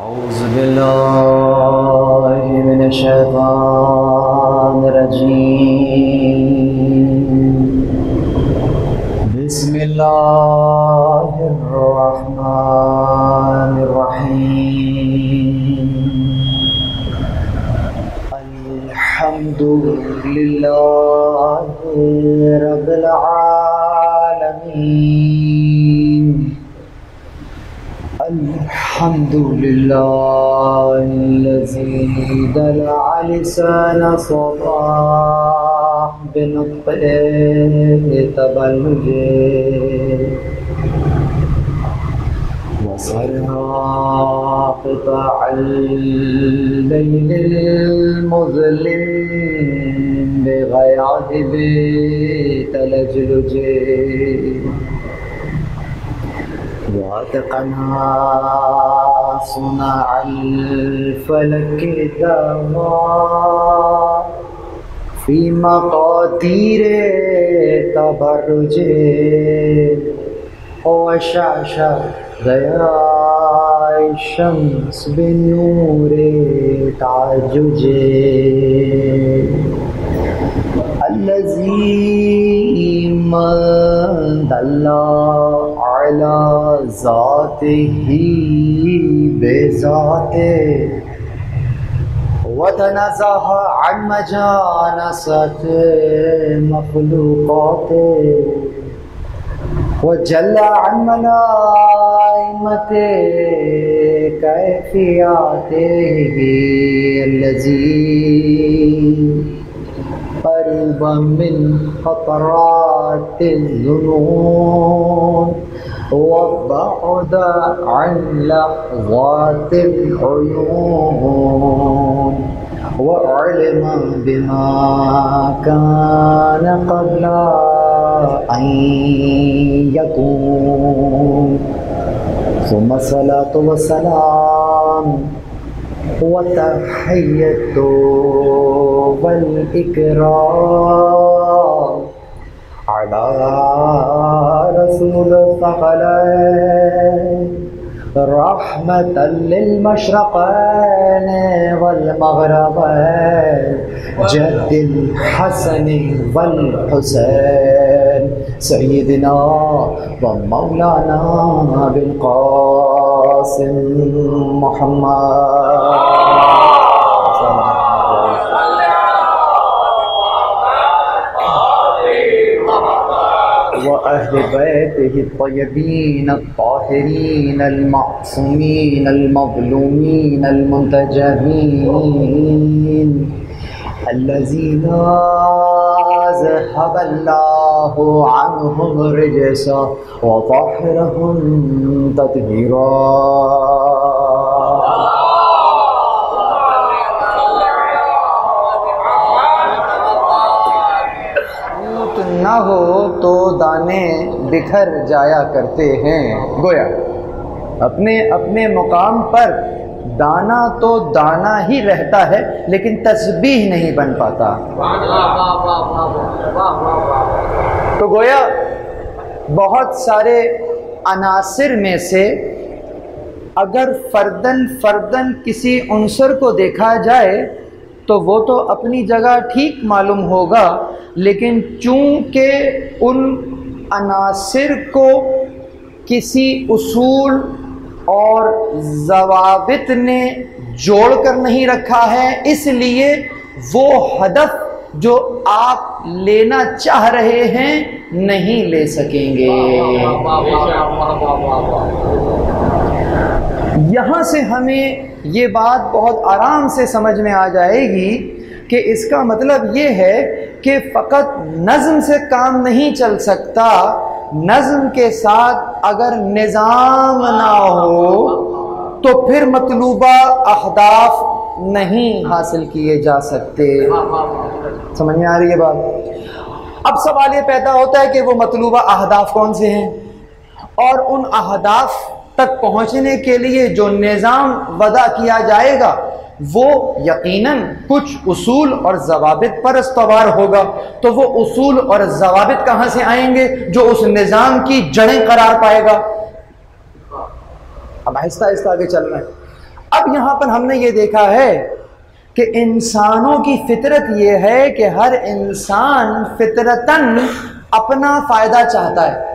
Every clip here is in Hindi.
औज़ु बिल्लाहि मिनश शैतानिर रजीम। बिस्मिल्लाहिर रहमानिर रहीम। अल्हम्दुलिल्लाहि रब्बिल आलमीन। अल्हम्दुलिल्लाहिल्लज़ी दलअ लिसाना सबाह बिनुत्क़ि तबल्लुजे वसरहा क़िताअल लैलिल मुज़लिम बिग़यादिबि तलज्जुजे वअतक़ना सुनअल फ़लक दवा फ़ी मक़ादीरे तबर्रुजे वशअशअ ज़ियाए शम्स बिन्नूरे ताजुजे अल्लज़ी मन दल्ला अला ज़ातिही बेज़ाते वतनज़्ज़ह अन मजानसत मख़लूक़ाते वजल्ला अन मलाइमते कैफ़ियतिही अल्लज़ी क़रीबन मिन क़तरातिज़ ज़ुनून वबअद अन लहज़ातिल उयून वअलिम बिमा कान क़ब्ल अन यकून सुम्मा सलातु वस्सलाम वतहिय्यतु वल इकराम अला रसूल फ़क़लैन रहमतल लिल मशरक़ैन वल मग़रबैन जद्दिल हसन वल हुसैन सय्यिदना व मौलाना बिल क़ासिम मुहम्मद व अहले बैतिही अत्तय्यबीन अत्ताहिरीन अल-मासूमीन अल-मज़लूमीन अल-मुंतजबीन अल्लज़ीना अज़हबल्लाहु अन्हुम रिजस व तahhirahum तत्हीरा। न हो तो दाने बिखर जाया करते हैं। गोया अपने अपने मुकाम पर दाना तो दाना ही रहता है, लेकिन तस्बीह नहीं बन पाता। तो गोया बहुत सारे अनासिर में से अगर फर्दन फर्दन किसी उनसर को देखा जाए तो वो तो अपनी जगह ठीक मालूम होगा, लेकिन चूंकि उन अनासिर को किसी उसूल और ज़वाबित ने जोड़ कर नहीं रखा है, इसलिए वो हदफ जो आप लेना चाह रहे हैं नहीं ले सकेंगे। यहाँ से हमें ये बात बहुत आराम से समझ में आ जाएगी कि इसका मतलब ये है कि फ़कत नज़्म से काम नहीं चल सकता, नज़्म के साथ अगर निज़ाम ना हो तो फिर मतलूबा अहदाफ नहीं हासिल किए जा सकते। समझ में आ रही है बात? अब सवाल ये पैदा होता है कि वो मतलूबा अहदाफ कौन से हैं, और उन अहदाफ तक पहुंचने के लिए जो निज़ाम वदा किया जाएगा वो यकीनन कुछ उसूल और ज़वाबित पर इस्तवार होगा। तो वो उसूल और ज़वाबित कहाँ से आएंगे जो उस निज़ाम की जड़ें करार पाएगा। अब आहिस्ता आहिस्ता आगे चलना है। अब यहाँ पर हमने ये देखा है कि इंसानों की फितरत ये है कि हर इंसान फितरतन अपना फ़ायदा चाहता है।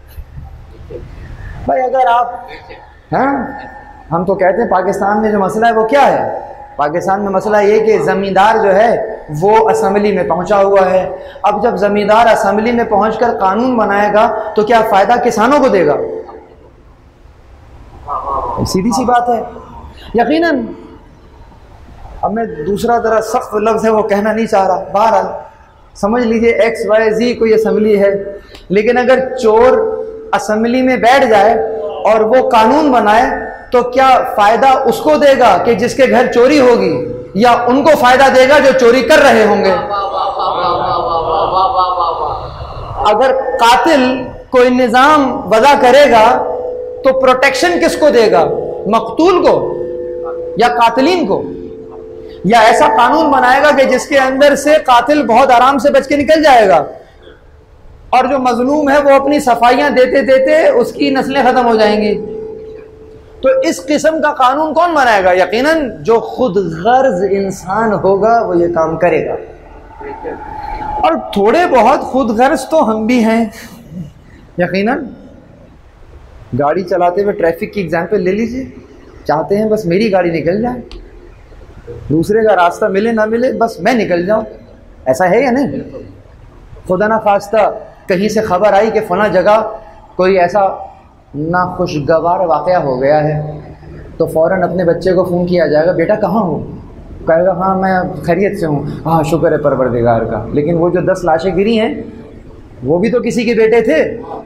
भाई अगर आप हम तो कहते हैं पाकिस्तान में जो मसला है वो क्या है? पाकिस्तान में मसला ये कि ज़मींदार जो है वो असेंबली में पहुंचा हुआ है। अब जब ज़मींदार असेंबली में पहुंचकर कानून बनाएगा तो क्या फ़ायदा किसानों को देगा? सीधी सी बात है यकीनन। अब मैं दूसरा जरा सख्त लफ्ज़ है वो कहना नहीं चाह रहा, बहरहाल समझ लीजिए XYZ कोई असेंबली है, लेकिन अगर चोर असेंबली में बैठ जाए और वो कानून बनाए तो क्या फायदा उसको देगा कि जिसके घर चोरी होगी, या उनको फायदा देगा जो चोरी कर रहे होंगे? अगर कातिल कोई निजाम वज़ा करेगा तो प्रोटेक्शन किसको देगा? मकतूल को या कातिलीन को? या ऐसा कानून बनाएगा कि जिसके अंदर से कातिल बहुत आराम से बच के निकल जाएगा और जो मजलूम है वो अपनी सफाइयां देते देते उसकी नस्लें खत्म हो जाएंगी? तो इस किस्म का कानून कौन बनाएगा? यकीनन जो खुद गर्ज इंसान होगा वो ये काम करेगा। और थोड़े बहुत खुद गर्ज तो हम भी हैं यकीनन। गाड़ी चलाते हुए ट्रैफिक की एग्जाम्पल ले लीजिए, चाहते हैं बस मेरी गाड़ी निकल जाए, दूसरे का रास्ता मिले ना मिले बस मैं निकल जाऊं। ऐसा है या नहीं? खुदा ना खास्ता कहीं से खबर आई कि फला जगह कोई ऐसा नाखुशगवार वाक़या हो गया है तो फ़ौरन अपने बच्चे को फ़ोन किया जाएगा, बेटा कहाँ हो? कहेगा हाँ मैं खैरियत से हूँ। हाँ शुक्र है परवरदिगार का। लेकिन वो जो 10 लाशें गिरी हैं वो भी तो किसी के बेटे थे।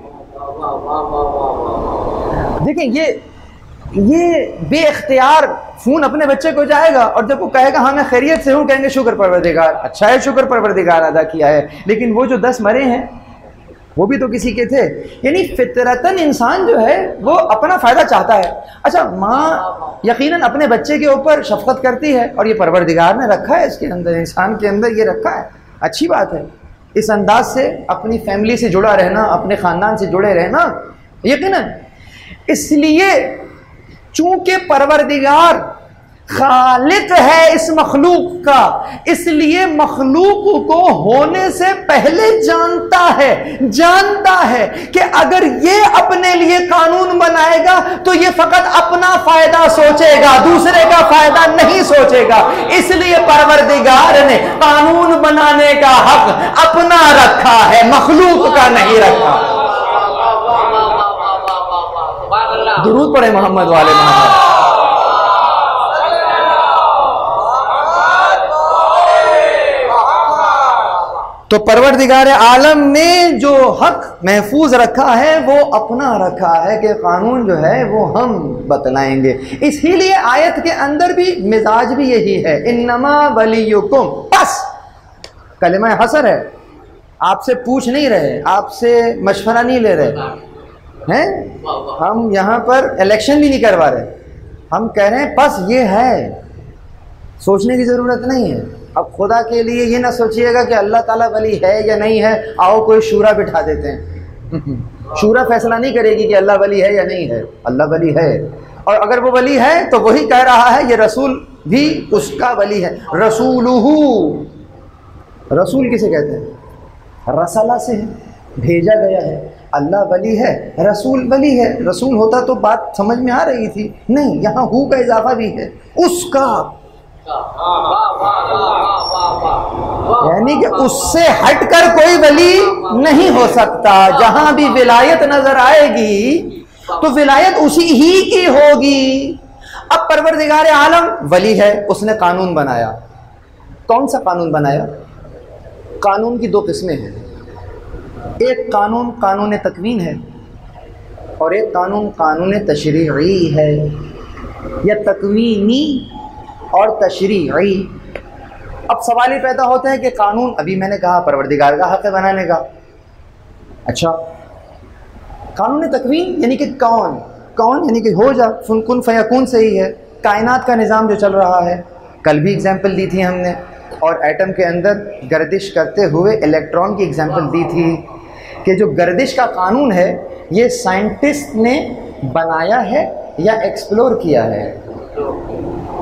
देखें ये बेइख्तियार फ़ोन अपने बच्चे को जाएगा और जब वो कहेगा हाँ मैं खैरियत से हूँ, कहेंगे शुक्र परवरदिगार, अच्छा है शुक्र परवरदिगार अदा किया है। लेकिन वो जो 10 मरे हैं वो भी तो किसी के थे। यानी फितरतन इंसान जो है वो अपना फ़ायदा चाहता है। अच्छा, माँ यकीनन अपने बच्चे के ऊपर शफ़क़त करती है और ये परवरदिगार ने रखा है इसके अंदर, इंसान के अंदर ये रखा है, अच्छी बात है। इस अंदाज से अपनी फैमिली से जुड़ा रहना, अपने ख़ानदान से जुड़े रहना यकीनन। इसलिए चूँकि परवरदिगार खालिक है इस मखलूक का, इसलिए मखलूक को होने से पहले जानता है कि अगर ये अपने लिए कानून बनाएगा तो ये फकत अपना फायदा सोचेगा, दूसरे का फायदा नहीं सोचेगा। इसलिए परवरदिगार ने कानून बनाने का हक अपना रखा है, मखलूक का नहीं रखा। दुरूद पढ़े मोहम्मद वाले मोहम्मद। तो परवरदिगार आलम ने जो हक महफूज रखा है वो अपना रखा है कि कानून जो है वो हम बतलाएंगे। इसीलिए आयत के अंदर भी मिजाज भी यही है, इन्नमा वलियुकुम, बस कलिमा हसर है। आपसे पूछ नहीं रहे, आपसे मशवरा नहीं ले रहे हैं, हम यहाँ पर इलेक्शन भी नहीं करवा रहे, हम कह रहे हैं बस ये है, सोचने की ज़रूरत नहीं है। अब खुदा के लिए ये ना सोचिएगा कि अल्लाह ताला वली है या नहीं है, आओ कोई शूरा बिठा देते हैं। शूरा फैसला नहीं करेगी कि अल्लाह वली है या नहीं है, अल्लाह वली है। और अगर वो वली है तो वही कह रहा है ये रसूल भी उसका वली है। रसूलुहु, रसूल किसे कहते हैं? रसला से है, भेजा गया है। अल्लाह वली है, रसूल वली है। रसूल होता तो बात समझ में आ रही थी, नहीं, यहाँ हु का इजाफा भी है, उसका, यानी कि उससे हटकर कोई वली नहीं हो सकता। जहां भी विलायत नजर आएगी तो विलायत उसी ही की होगी। अब परवरदिगार आलम वली है, उसने कानून बनाया। कौन सा कानून बनाया? कानून की 2 किस्में हैं, एक कानून कानून तकवीन है और एक कानून कानून तशरीई है, या तकवीनी और तशरीई। अब सवाल ये पैदा होता है कि कानून, अभी मैंने कहा परवरदिगार का हक है बनाने का। अच्छा, कानून तकवीन यानी कि कौन यानी कि हो जा, कुन फयकून से ही है। कायनात का निज़ाम जो चल रहा है, कल भी एग्जाम्पल दी थी हमने, और एटम के अंदर गर्दिश करते हुए इलेक्ट्रॉन की एग्जाम्पल दी थी कि जो गर्दिश का कानून है ये साइंटिस्ट ने बनाया है या एक्सप्लोर किया है?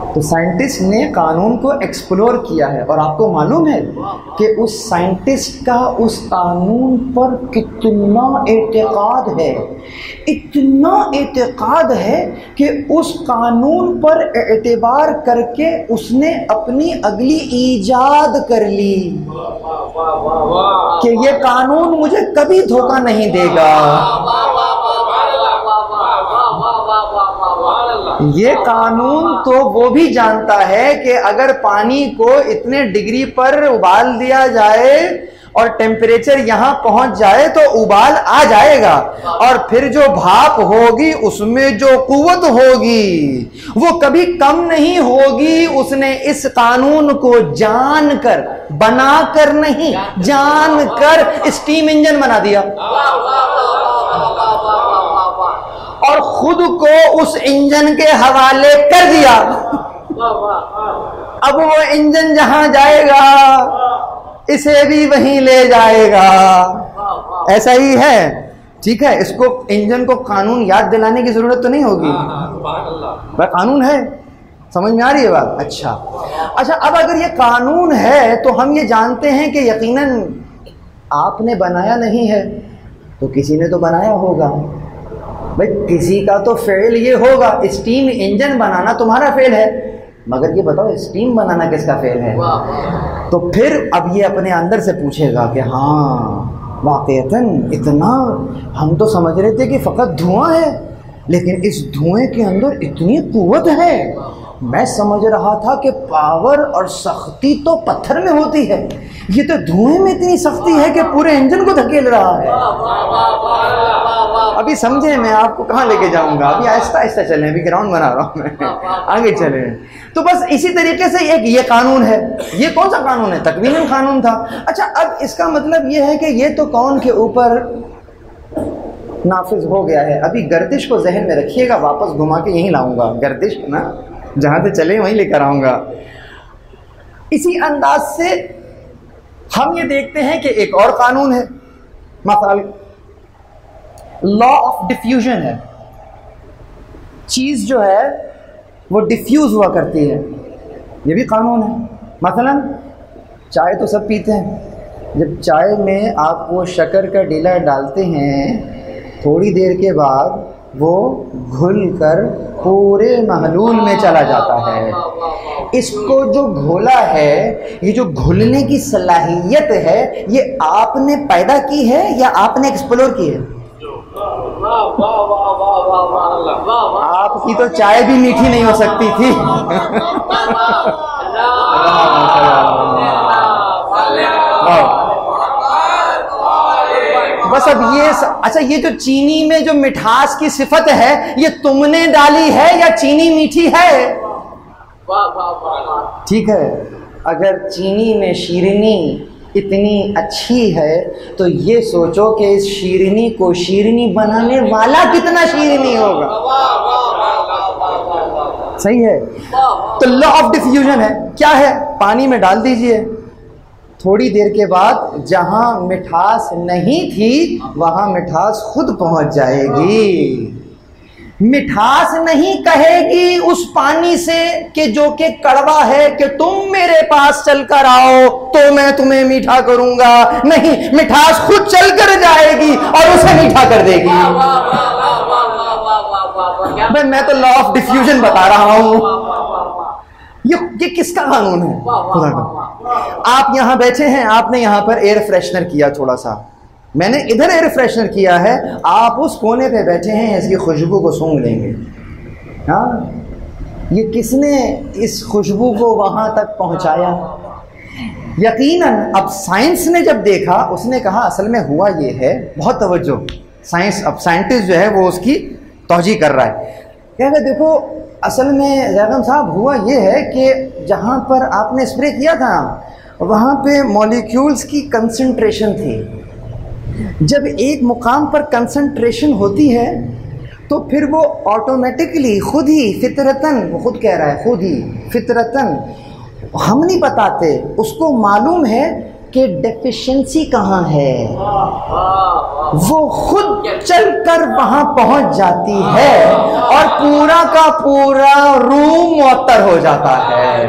तो साइंटिस्ट ने कानून को एक्सप्लोर किया है, और आपको मालूम है कि उस साइंटिस्ट का उस कानून पर कितना एतकाद है, इतना एतकाद है कि उस कानून पर एतबार करके उसने अपनी अगली ईजाद कर ली कि ये कानून मुझे कभी धोखा नहीं देगा। ये कानून तो वो भी जानता है कि अगर पानी को इतने डिग्री पर उबाल दिया जाए और टेम्परेचर यहां पहुंच जाए तो उबाल आ जाएगा, और फिर जो भाप होगी उसमें जो कुव्वत होगी वो कभी कम नहीं होगी। उसने इस कानून को जानकर, बनाकर नहीं, जानकर स्टीम इंजन बना दिया और खुद को उस इंजन के हवाले कर दिया। अब वो इंजन जहां जाएगा इसे भी वहीं ले जाएगा। ऐसा ही है, ठीक है। इसको, इंजन को कानून याद दिलाने की जरूरत तो नहीं होगी, वह कानून है। समझ में आ रही है बात? अच्छा, अब अगर ये कानून है तो हम ये जानते हैं कि यकीनन आपने बनाया नहीं है तो किसी ने तो बनाया होगा। भाई किसी का तो फेल ये होगा। स्टीम इंजन बनाना तुम्हारा फेल है, मगर ये बताओ स्टीम बनाना किसका फेल है? तो फिर अब ये अपने अंदर से पूछेगा कि हाँ वाकईतन इतना, हम तो समझ रहे थे कि फ़कत धुआं है, लेकिन इस धुएं के अंदर इतनी कुव्वत है। मैं समझ रहा था कि पावर और सख्ती तो पत्थर में होती है, ये तो धुएं में इतनी सख्ती है कि पूरे इंजन को धकेल रहा है। अभी समझे मैं आपको कहाँ लेके जाऊंगा, अभी आहिस्ता आहिस्ता चलें, अभी ग्राउंड बना रहा हूँ मैं, आगे चले। तो बस इसी तरीके से एक ये कानून है। ये कौन सा कानून है? तकवीनन कानून था। अच्छा, अब इसका मतलब ये है कि ये तो कौन के ऊपर नाफिज हो गया है। अभी गर्दिश को जहन में रखिएगा, वापस घुमा के यहीं लाऊंगा। गर्दिश ना, जहां से चले वहीं लेकर आऊंगा। इसी अंदाज से हम ये देखते हैं कि एक और कानून है, मसाल लॉ ऑफ डिफ्यूजन है। चीज जो है वो डिफ्यूज हुआ करती है, ये भी कानून है। मसलन चाय तो सब पीते हैं, जब चाय में आप वो शक्कर का ढीला डालते हैं, थोड़ी देर के बाद वो घुल कर पूरे महलूल में चला जाता है। इसको जो घोला है, ये जो घुलने की सलाहियत है, ये आपने पैदा की है या आपने एक्सप्लोर की है? आपकी तो चाय भी मीठी नहीं हो सकती थी। बस अब ये अच्छा, ये जो चीनी में जो मिठास की सिफत है, ये तुमने डाली है या चीनी मीठी है? ठीक है, अगर चीनी में शीरनी इतनी अच्छी है तो ये सोचो कि इस शीरनी को शीरनी बनाने वाला कितना शीरनी होगा। सही है। तो लॉ ऑफ डिफ्यूजन है, क्या है? पानी में डाल दीजिए, थोड़ी देर के बाद जहां मिठास नहीं थी वहां मिठास खुद पहुंच जाएगी। मिठास नहीं कहेगी उस पानी से कि जो कि कड़वा है कि तुम मेरे पास चलकर आओ तो मैं तुम्हें मीठा करूंगा। नहीं, मिठास खुद चलकर जाएगी और उसे मीठा कर देगी। भाई मैं तो लॉ ऑफ डिफ्यूजन बता रहा हूं। ये किसका कानून है? खुदा का। आप यहां बैठे हैं, आपने यहां पर एयर फ्रेशनर किया थोड़ा सा, मैंने इधर एयर फ्रेशनर किया है, आप उस कोने पे बैठे हैं, इसकी खुशबू को सूंघ लेंगे। हाँ, ये किसने इस खुशबू को वहां तक पहुंचाया? यकीनन अब साइंस ने जब देखा, उसने कहा असल में हुआ ये है, बहुत तवज्जो, साइंस, अब साइंटिस्ट जो है वो उसकी तौजी कर रहा है। क्या है, देखो असल में जैगम साहब हुआ ये है कि जहाँ पर आपने स्प्रे किया था वहाँ पे मॉलिक्यूल्स की कंसंट्रेशन थी। जब एक मुकाम पर कंसंट्रेशन होती है तो फिर वो ऑटोमेटिकली खुद ही फितरतन, वो खुद कह रहा है खुद ही फितरतन, हम नहीं बताते, उसको मालूम है कि डेफिशिएंसी कहाँ है, वो खुद चलकर वहां पहुंच जाती है और पूरा का पूरा रूम मुअत्तर हो जाता है।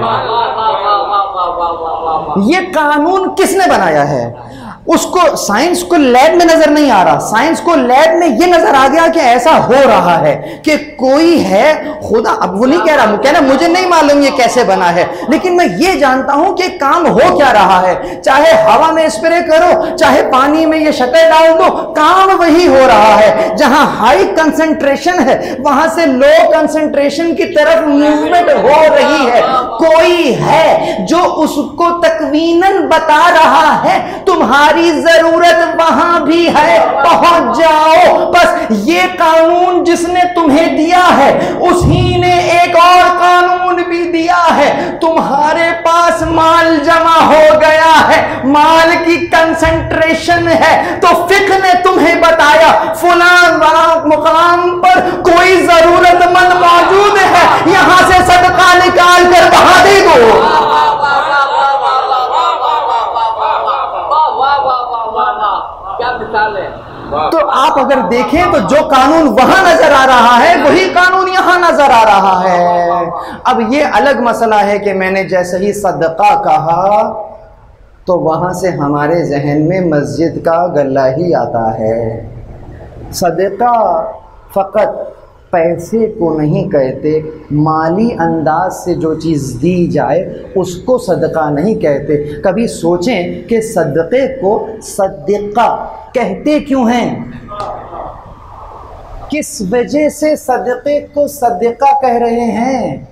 ये कानून किसने बनाया है? उसको साइंस को लैब में नजर नहीं आ रहा, साइंस को लैब में ये नजर आ गया कि ऐसा हो रहा है कि कोई है खुदा। अब वो नहीं कह रहा, कहना मुझे नहीं मालूम ये कैसे बना है, लेकिन मैं ये जानता हूं कि काम हो क्या रहा है। चाहे हवा में स्प्रे करो, चाहे पानी में ये शक्कर डाल दो, काम वही हो रहा है। जहां हाई कंसंट्रेशन है वहां से लो कंसंट्रेशन की तरफ मूवमेंट हो रही है। कोई है जो उसको तकवीनन बता रहा है, तुम्हारी जरूरत वहां भी है, पहुंच जाओ। बस ये कानून जिसने तुम्हें दिया है उसी ने एक और कानून भी दिया है। तुम्हारे पास माल जमा हो गया है, माल की कंसंट्रेशन है, तो फिक्र ने तुम्हें बताया फुला मुकाम पर कोई जरूरतमंद मौजूद है, यहां से सदका निकाल कर वहां दे दो। तो आप अगर देखें तो जो कानून वहां नजर आ रहा है वही कानून यहां नजर आ रहा है। अब ये अलग मसला है कि मैंने जैसे ही सदका कहा तो वहां से हमारे जहन में मस्जिद का गल्ला ही आता है। सदका फकत पैसे को नहीं कहते, माली अंदाज से जो चीज़ दी जाए उसको सदका नहीं कहते। कभी सोचें कि सदक़े को सदका कहते क्यों हैं, किस वजह से सदक़े को सदका कह रहे हैं,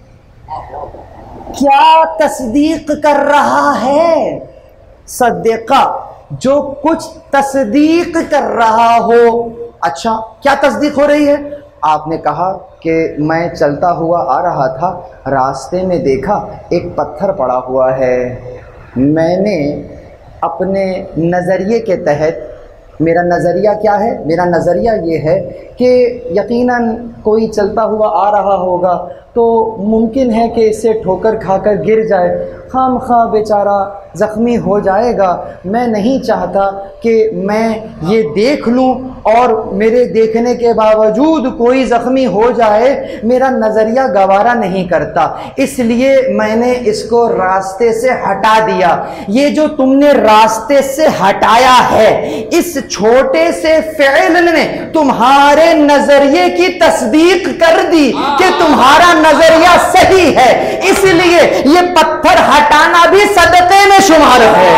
क्या तस्दीक कर रहा है। सदका जो कुछ तस्दीक कर रहा हो। अच्छा, क्या तस्दीक हो रही है? आपने कहा कि मैं चलता हुआ आ रहा था, रास्ते में देखा एक पत्थर पड़ा हुआ है। मैंने अपने नज़रिए के तहत, मेरा नज़रिया क्या है? मेरा नज़रिया ये है कि यकीनन कोई चलता हुआ आ रहा होगा तो मुमकिन है कि इससे ठोकर खाकर गिर जाए, खामखा बेचारा ज़ख्मी हो जाएगा। मैं नहीं चाहता कि मैं ये देख लूं और मेरे देखने के बावजूद कोई ज़ख्मी हो जाए, मेरा नज़रिया गवारा नहीं करता, इसलिए मैंने इसको रास्ते से हटा दिया। ये जो तुमने रास्ते से हटाया है, इस छोटे से फ़िल ने तुम्हारे नज़रिए की तस्दीक कर दी कि तुम्हारा नज़रिया सही है, इसलिए ये पत्थर हटाना भी सदक़े में शुमार है।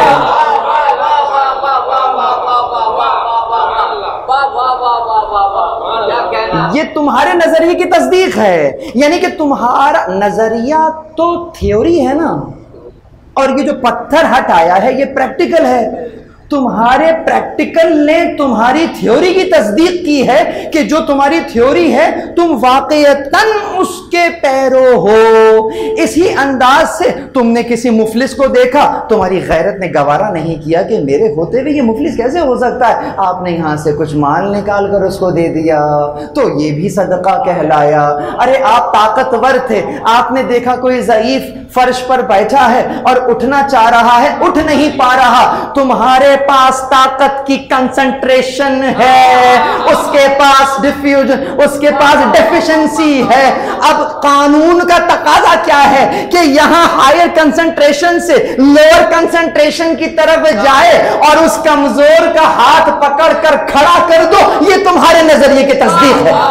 ये तुम्हारे नजरिए की तस्दीक है, यानी कि तुम्हारा नजरिया तो थ्योरी है ना, और ये जो पत्थर हटाया है ये प्रैक्टिकल है। तुम्हारे प्रैक्टिकल ने तुम्हारी थ्योरी की तस्दीक की है कि जो तुम्हारी थ्योरी है तुम वाकईतन उसके पैरो हो। इसी अंदाज से तुमने किसी मुफलिस को देखा, तुम्हारी गैरत ने गवारा नहीं किया कि मेरे होते हुए ये मुफलिस कैसे हो सकता है, आपने यहाँ से कुछ माल निकाल कर उसको दे दिया, तो ये भी सदका कहलाया। अरे आप ताकतवर थे, आपने देखा कोई ज़ईफ फर्श पर बैठा है और उठना चाह रहा है, उठ नहीं पा रहा, तुम्हारे पास ताकत की कंसंट्रेशन है, उसके पास डिफ्यूजन, उसके पास डेफिशिएंसी है। अब कानून का तकाजा क्या है कि यहां हायर कंसंट्रेशन से लोअर कंसंट्रेशन की तरफ जाए और उस कमजोर का हाथ पकड़कर खड़ा कर दो। ये तुम्हारे नजरिए की तस्दीक है।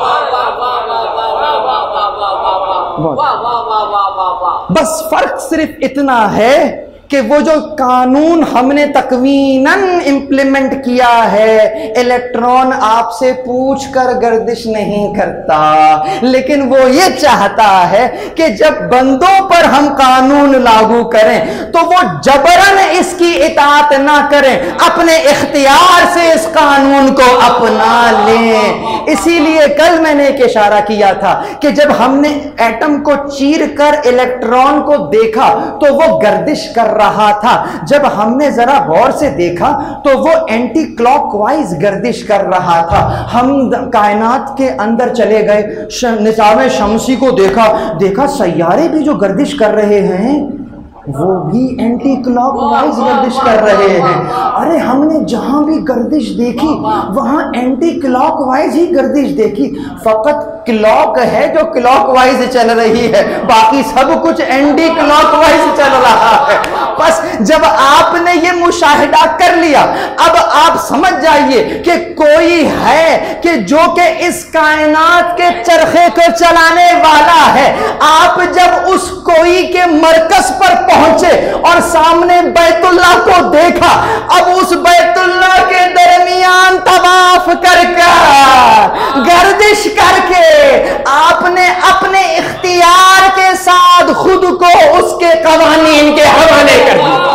बस फर्क सिर्फ इतना है कि वो जो कानून हमने तकवीनन इम्प्लीमेंट किया है, इलेक्ट्रॉन आपसे पूछकर गर्दिश नहीं करता, लेकिन वो ये चाहता है कि जब बंदों पर हम कानून लागू करें तो वो जबरन इसकी इताअत ना करें, अपने इख्तियार से इस कानून को अपना लें। इसीलिए कल मैंने एक इशारा किया था कि जब हमने एटम को चीर कर इलेक्ट्रॉन को देखा तो वो गर्दिश कर रहा था, जब हमने जरा गौर से देखा तो वो एंटी क्लॉकवाइज गर्दिश कर रहा था। हम कायनात के अंदर चले गए, निसाब शमसी को देखा, सैयारे भी जो गर्दिश कर रहे हैं, वो भी एंटी क्लॉकवाइज गर्दिश कर रहे हैं। अरे हमने जहां भी गर्दिश देखी वहां एंटी क्लॉकवाइज ही गर्दिश देखी, फकत क्लॉक है जो क्लॉकवाइज चल रही है, बाकी सब कुछ एंटी क्लॉकवाइज चल रहा है। बस जब आपने ये मुशाहिदा कर लिया, अब आप समझ जाइए कि कोई है कि जो कि इस कायनात के चरखे को चलाने वाला है। आप जब उस कोई के मरकज पर पहुंचे और सामने बैतुल्लाह को देखा, अब उस बैतुल्लाह के दरमियान तवाफ करके गर्दिश करके आपने अपने इख्तियार के साथ खुद को उसके कवानीन के हवाले कर दिया।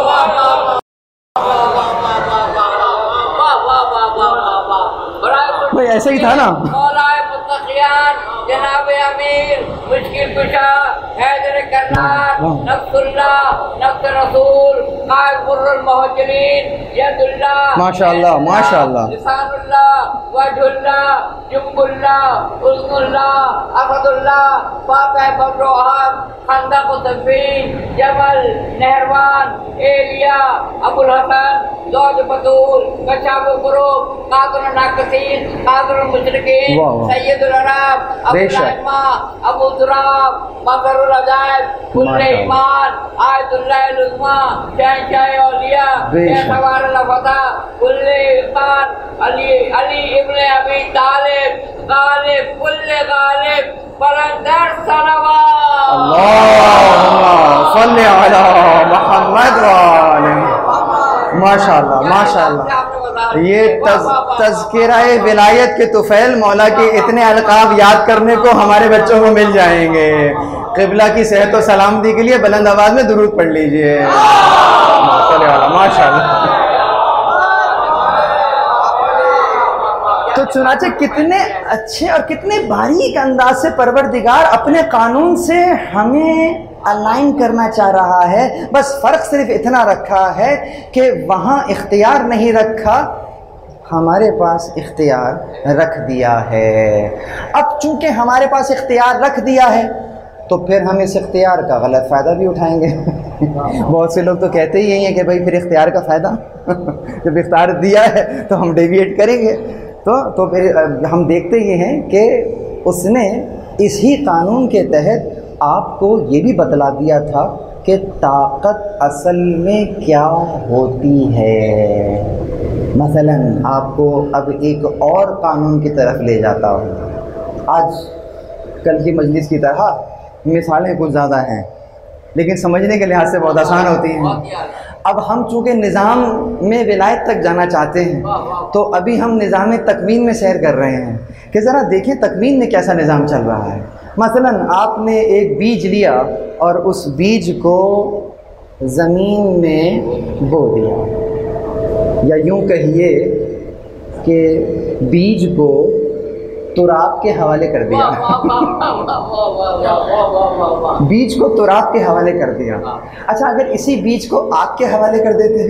भाई ऐसा ही था ना। जनाब अमीर मुश्किल कुशा हैदर करनार नफ्सुल्ला नफ्स रसूल कायल बुर्रुल मुहज्जिरीन यदुल्ला माशाअल्लाह माशाअल्लाह लिसानुल्लाह वजहुल्लाह जुम्बुल्लाह उज़्नुल्लाह अफदुल्लाह फातिह बब्रोहब खंदक सफीन जबल नहरवान एलिया अबुल हसन ज़ौज बतूल कशाफ कुरूब कादुल नाक़सीन कादुल मुशरिकीन सय्यदुल अरब अबू दुराब मज़हरुल अजाइब कुल्ले ईमान आयतुल्लाहिल उज़्मा शहंशाह औलिया सवारुल फता कुल्ले ईमान अली इब्ने अबी तालिब गालिब कुल्ले गालिब बलंदर सलवात अल्लाहुम्मा सल्ली अला मुहम्मद व आले माशाअल्लाह माशाअल्लाह। ये तज़किरा-ए विलायत के तुफैल मौला के इतने अलकाब याद करने को हमारे बच्चों को मिल जाएंगे। क़िबला की सेहत और सलामती के लिए बुलंद आवाज में दुरूद पढ़ लीजिए। माशाअल्लाह। तो चुनाचे कितने अच्छे और कितने बारीक अंदाज से परवरदिगार अपने कानून से हमें अलाइन करना चाह रहा है। बस फ़र्क सिर्फ इतना रखा है कि वहाँ इख्तियार नहीं रखा, हमारे पास इख्तियार रख दिया है। अब चूंकि हमारे पास इख्तियार रख दिया है तो फिर हम इस इख्तियार का गलत फ़ायदा भी उठाएंगे। बहुत से लोग तो कहते ही हैं कि भाई फिर इख्तियार का फ़ायदा जब इख्तियार दिया है तो हम डेविएट करेंगे। तो फिर हम देखते ही हैं कि उसने इसी कानून के तहत आपको ये भी बतला दिया था कि ताकत असल में क्या होती है। मसलन आपको अब एक और कानून की तरफ ले जाता हूँ। आज कल की मजलिस की तरह मिसालें कुछ ज़्यादा हैं लेकिन समझने के लिहाज से बहुत आसान होती हैं। अब हम चूँकि निज़ाम में विलायत तक जाना चाहते हैं तो अभी हम निज़ाम तकवीन में सैर कर रहे हैं कि ज़रा देखें तकवीन में कैसा निज़ाम चल रहा है। मसलन आपने एक बीज लिया और उस बीज को ज़मीन में बो दिया, या यूँ कहिए कि बीज को तुराब के हवाले कर दिया। बीज को तुराब के हवाले कर दिया। अच्छा, अगर इसी बीज को आग के हवाले कर देते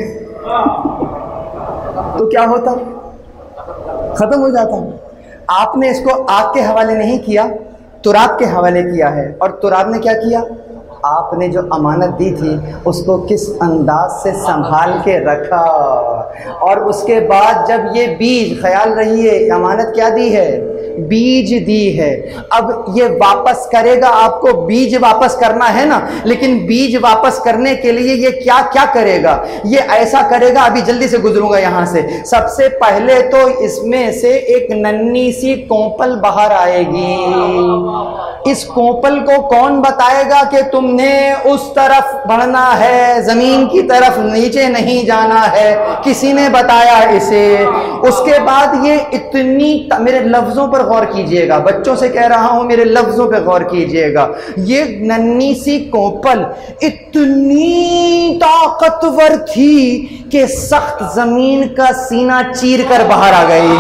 तो क्या होता? ख़त्म हो जाता। आपने इसको आग के हवाले नहीं किया, तुराब के हवाले किया है। और तुराब ने क्या किया? आपने जो अमानत दी थी उसको किस अंदाज से संभाल के रखा, और उसके बाद जब ये बीज, ख्याल रहिए अमानत क्या दी है? बीज दी है। अब ये वापस करेगा, आपको बीज वापस करना है ना, लेकिन बीज वापस करने के लिए ये क्या क्या करेगा? ये ऐसा करेगा, अभी जल्दी से गुजरूंगा यहाँ से। सबसे पहले तो इसमें से एक नन्ही सी कोंपल बाहर आएगी। इस कोंपल को कौन बताएगा कि तुमने उस तरफ बढ़ना है, जमीन की तरफ नीचे नहीं जाना है? किसी ने बताया इसे। उसके बाद ये इतनी, मेरे लफ्जों पर गौर कीजिएगा, बच्चों से कह रहा हूं, मेरे लफ्जों पर गौर कीजिएगा। ये नन्ही सी कोंपल इतनी ताकतवर थी कि सख्त जमीन का सीना चीर कर बाहर आ गई।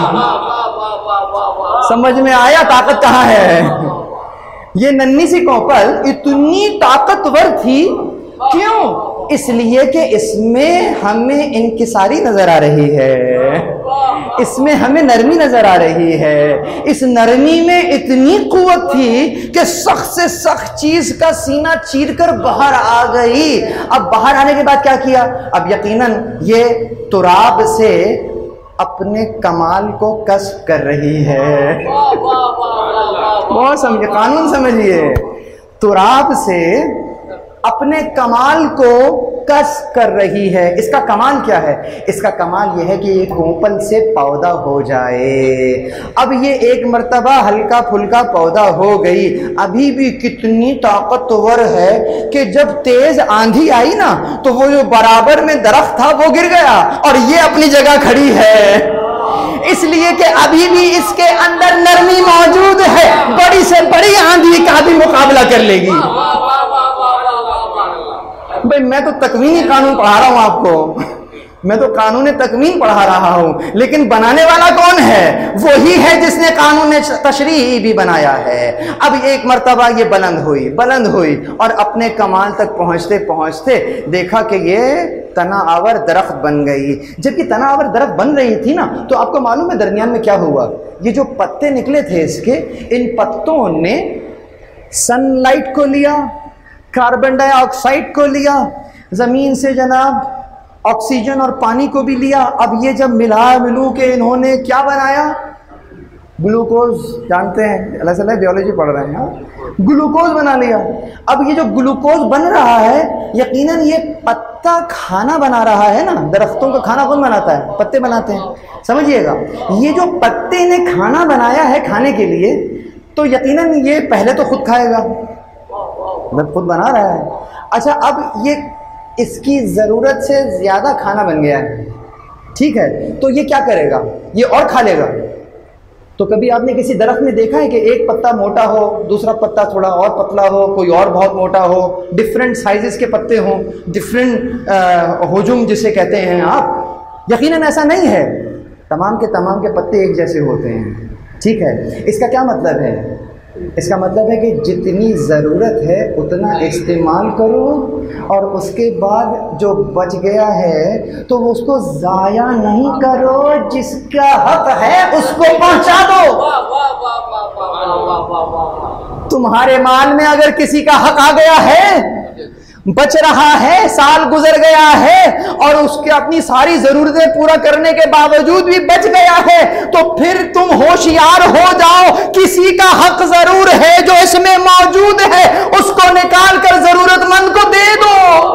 समझ में आया ताकत कहाँ है? ये नन्ही सी कोंपल इतनी ताकतवर थी। क्यों? इसलिए कि इसमें हमें इंकिसारी नजर आ रही है। इसमें हमें नरमी नजर आ रही है। इस नरमी में इतनी कुव्वत थी कि सख्त से सख्त चीज का सीना चीरकर बाहर आ गई। अब बाहर आने के बाद क्या किया? अब यकीनन ये तुराब से अपने कमाल को कस्ब कर रही है। बहुत समझिए, कानून समझिए। तुराब से अपने कमाल को कस्ब कर रही है। इसका कमाल क्या है? इसका कमाल यह है कि एक कोपल से पौधा हो जाए। अब ये एक मर्तबा हल्का फुल्का पौधा हो गई, अभी भी कितनी ताकतवर है कि जब तेज आंधी आई ना तो वो जो बराबर में दरख्त था वो गिर गया और ये अपनी जगह खड़ी है, इसलिए कि अभी भी इसके अंदर नरमी मौजूद है। बड़ी से बड़ी आंधी का भी मुकाबला कर लेगी। भाई मैं तो तकवीनी कानून पढ़ा रहा हूं आपको, मैं तो कानून तकवीन पढ़ा रहा हूं, लेकिन बनाने वाला कौन है? वही है जिसने कानून तशरीह भी बनाया है। अब एक मर्तबा ये बुलंद हुई और अपने कमाल तक पहुंचते पहुंचते देखा कि ये तनावर दरख्त बन गई। जबकि तनावर दरख्त बन रही थी ना तो आपको मालूम है दरमियान में क्या हुआ? ये जो पत्ते निकले थे इसके, इन पत्तों ने सनलाइट को लिया, कार्बन डाइऑक्साइड को लिया, जमीन से जनाब ऑक्सीजन और पानी को भी लिया। अब ये जब मिलू के इन्होंने क्या बनाया? ग्लूकोज। जानते हैं, अल्लाह बायोलॉजी पढ़ रहे हैं, ग्लूकोज बना लिया। अब ये जो ग्लूकोज बन रहा है, यकीनन ये पत्ता खाना बना रहा है ना। दरख्तों का खाना कौन बनाता है? पत्ते बनाते हैं, समझिएगा। ये जो पत्ते ने खाना बनाया है खाने के लिए, तो यकीनन ये पहले तो खुद खाएगा, मतलब खुद बना रहा है। अच्छा, अब ये इसकी ज़रूरत से ज़्यादा खाना बन गया है, ठीक है, तो ये क्या करेगा? ये और खा लेगा। तो कभी आपने किसी दरख्त में देखा है कि एक पत्ता मोटा हो, दूसरा पत्ता थोड़ा और पतला हो, कोई और बहुत मोटा हो, डिफरेंट साइजेस के पत्ते हों, डिफरेंट हुजुम जिसे कहते हैं आप? यकीनन ऐसा नहीं है, तमाम के पत्ते एक जैसे होते हैं, ठीक है। इसका क्या मतलब है? इसका मतलब है कि जितनी ज़रूरत है उतना इस्तेमाल करो और उसके बाद जो बच गया है तो उसको ज़ाया नहीं करो, जिसका हक है उसको पहुंचा दो। तुम्हारे माल में अगर किसी का हक आ गया है, बच रहा है, साल गुजर गया है और उसके अपनी सारी जरूरतें पूरा करने के बावजूद भी बच गया है, तो फिर तुम होशियार हो जाओ। किसी का हक जरूर है जो इसमें मौजूद है, उसको निकाल कर जरूरतमंद को दे दो।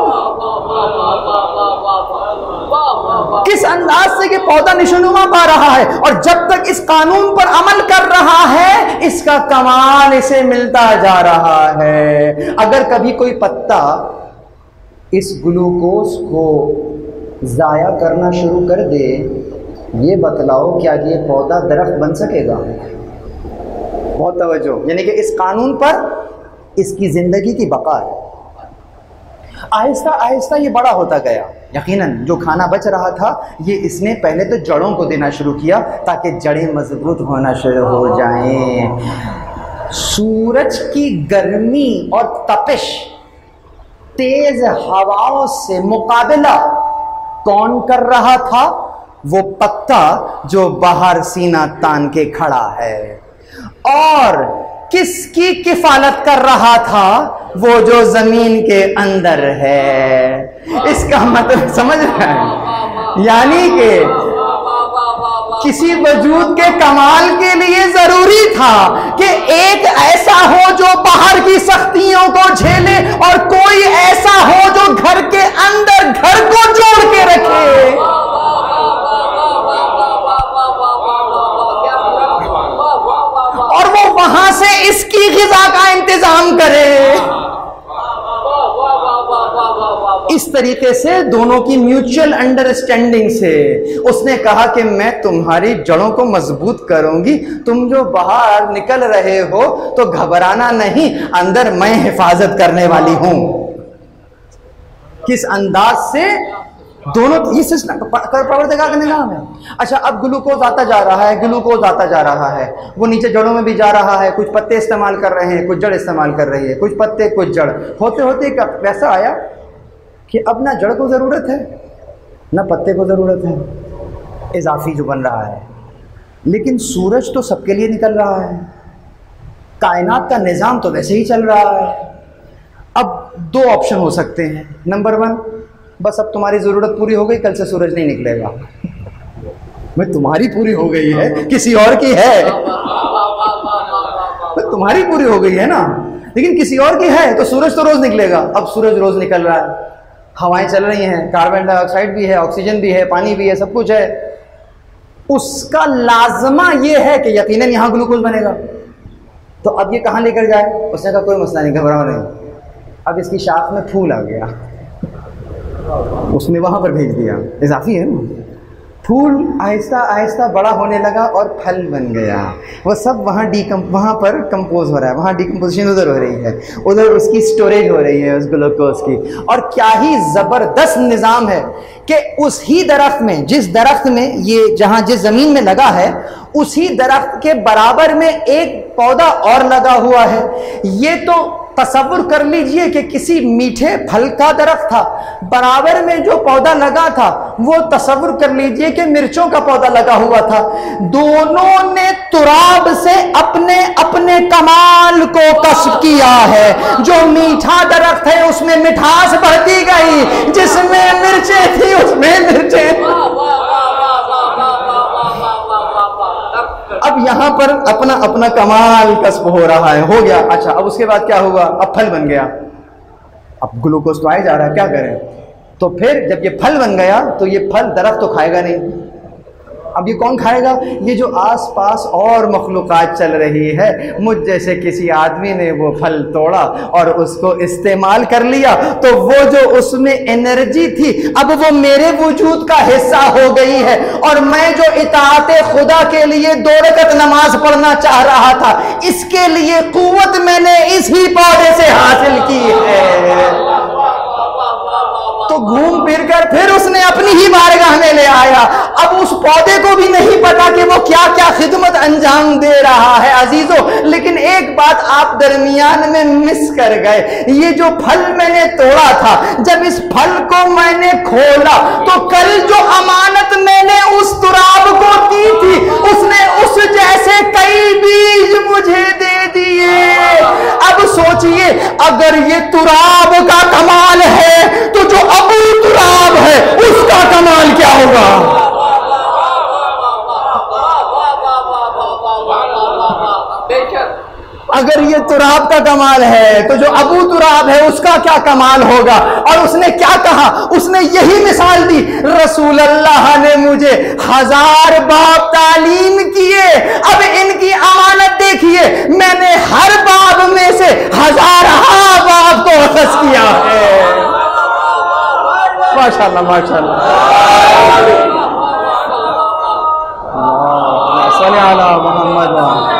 किस अंदाज से कि पौधा निशोनुमा पा रहा है और जब तक इस कानून पर अमल कर रहा है इसका कमाल इसे मिलता जा रहा है। अगर कभी कोई पत्ता इस ग्लूकोज को ज़ाया करना शुरू कर दे, ये बतलाओ क्या ये पौधा दरख्त बन सकेगा? बहुत तवज्जो, यानी कि इस कानून पर इसकी ज़िंदगी की बका है। आहिस्ता आहिस्ता ये बड़ा होता गया। यकीनन जो खाना बच रहा था ये इसने पहले तो जड़ों को देना शुरू किया ताकि जड़ें मजबूत होना शुरू हो जाएं। सूरज की गर्मी और तपिश, तेज हवाओं से मुकाबला कौन कर रहा था? वो पत्ता जो बाहर सीना तान के खड़ा है। और किसकी किफालत कर रहा था? वो जो जमीन के अंदर है। इसका मतलब समझ रहे हैं? यानी कि किसी वजूद के कमाल के लिए जरूरी था कि एक ऐसा हो जो बाहर की सख्तियों को झेले और कोई ऐसा हो जो घर के अंदर घर को जोड़ के रखे। और वो वहां से इसकी ग़िज़ा का इंतजाम करे। इस तरीके से दोनों की म्यूचुअल अंडरस्टैंडिंग से उसने कहा कि मैं तुम्हारी जड़ों को मजबूत करूंगी, तुम जो बाहर निकल रहे हो तो घबराना नहीं, अंदर मैं हिफाजत करने वाली हूं। किस अंदाज से दोनों ये सिस्टम परवरदिगार का निज़ाम है। अच्छा, अब ग्लूकोज आता जा रहा है, ग्लूकोज आता जा रहा है, वो नीचे जड़ों में भी जा रहा है। कुछ पत्ते इस्तेमाल कर रहे हैं, कुछ जड़ इस्तेमाल कर रही है, कुछ पत्ते कुछ जड़। होते होते वैसा आया कि अब ना जड़ को ज़रूरत है ना पत्ते को ज़रूरत है, इजाफी जो बन रहा है। लेकिन सूरज तो सबके लिए निकल रहा है, कायनात का निज़ाम तो वैसे ही चल रहा है। अब दो ऑप्शन हो सकते हैं। नंबर 1, बस अब तुम्हारी ज़रूरत पूरी हो गई, कल से सूरज नहीं निकलेगा। भाई तुम्हारी पूरी हो गई है, किसी और की है। तुम्हारी पूरी हो गई है ना, लेकिन किसी और की है तो सूरज तो रोज निकलेगा। अब सूरज रोज निकल रहा है, हवाएं चल रही हैं, कार्बन डाइऑक्साइड भी है, ऑक्सीजन भी है, पानी भी है, सब कुछ है। उसका लाजमा ये है कि यकीनन यहां ग्लूकोज बनेगा। तो अब ये कहां लेकर जाए? उसने कहा कोई मसला नहीं, घबराओ नहीं। अब इसकी शाख में फूल आ गया, उसने वहां पर भेज दिया। इजाफी है ना, फूल आहिस्ता आहिस्ता बड़ा होने लगा और फल बन गया। वो सब वहाँ पर कंपोज हो रहा है, वहाँ डिकम्पोजिशन उधर हो रही है, उधर उसकी स्टोरेज हो रही है उस ग्लूकोज की। और क्या ही ज़बरदस्त निज़ाम है कि उसी दरख्त में, जिस दरख्त में ये जहाँ जिस ज़मीन में लगा है, उसी दरख्त के बराबर में एक पौधा और लगा हुआ है। ये तो तसव्वुर कर लीजिए कि किसी मीठे फल का दरख्त था, बराबर में जो पौधा लगा था वो तसव्वुर कर लीजिए कि मिर्चों का पौधा लगा हुआ था। दोनों ने तुराब से अपने अपने कमाल को कस्ब किया है। जो मीठा दरख्त है उसमें मिठास बढ़ती गई, जिसमें मिर्चें थी उसमें मिर्चें। अब यहां पर अपना अपना कमाल कस्ब हो रहा है, हो गया। अच्छा, अब उसके बाद क्या हुआ? अब फल बन गया। अब ग्लूकोज तो आए जा रहा है, क्या करें? तो फिर जब ये फल बन गया तो ये फल दरख्त तो खाएगा नहीं। अब ये कौन खाएगा? ये जो आसपास और मखलूकात चल रही है। मुझ जैसे किसी आदमी ने वो फल तोड़ा और उसको इस्तेमाल कर लिया, तो वो जो उसमें एनर्जी थी अब वो मेरे वजूद का हिस्सा हो गई है। और मैं जो इताअते खुदा के लिए 2 रकत नमाज पढ़ना चाह रहा था, इसके लिए कुव्वत मैंने इसी पौधे से हासिल की है। तो घूम फिर कर फिर उसने अपनी ही बारगाह में ले आया। अब उस पौधे को भी नहीं पता कि वो क्या क्या खिदमत अंजाम दे रहा है अजीजों। लेकिन एक बात आप दरमियान में मिस कर गए, ये जो फल मैंने तोड़ा था, जब इस फल को मैंने खोला तो कल जो अमानत मैंने उस तुराब को दी थी, उसने उस जैसे कई बीज मुझे दे दिए। अब सोचिए, अगर ये तुराब का कमाल है तो जो अबू तुराब है उसका कमाल क्या होगा? अगर ये तुराब का कमाल है तो जो अबू तुराब है उसका क्या कमाल होगा? और उसने क्या कहा? उसने यही मिसाल दी, रसूल अल्लाह ने मुझे 1000 बाब तालीम किए, अब इनकी अमानत देखिए, मैंने हर बाब में से 1000 बाब को अखज़ किया है। माशाअल्लाह माशाअल्लाह। मोहम्मद।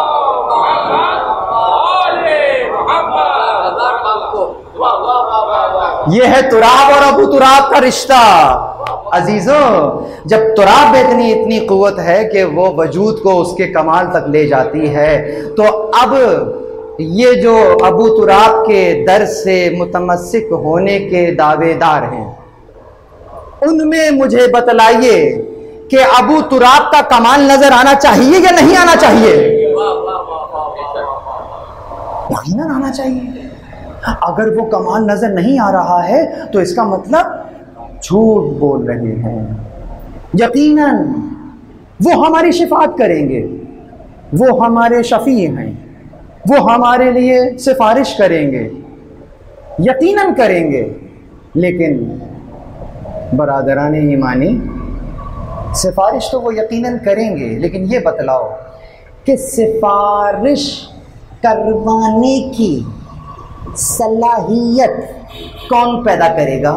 ये है तुराब और अबू तुराब का रिश्ता। अजीजों, जब तुराब में इतनी कुव्वत है कि वो वजूद को उसके कमाल तक ले जाती है, तो अब ये जो अबू तुराब के दर से मुतमस्सिक होने के दावेदार हैं, उनमें मुझे बतलाइए कि अबू तुराब का कमाल नजर आना चाहिए या नहीं आना चाहिए? यकीनन आना चाहिए। अगर वो कमाल नजर नहीं आ रहा है तो इसका मतलब झूठ बोल रहे हैं। यकीनन वो हमारी शिफात करेंगे, वो हमारे शफी हैं, वो हमारे लिए सिफारिश करेंगे, यकीनन करेंगे। लेकिन बरादरान ईमानी, सिफारिश तो वो यकीनन करेंगे, लेकिन ये बतलाओ कि सिफारिश करवाने की सलाहियत कौन पैदा करेगा?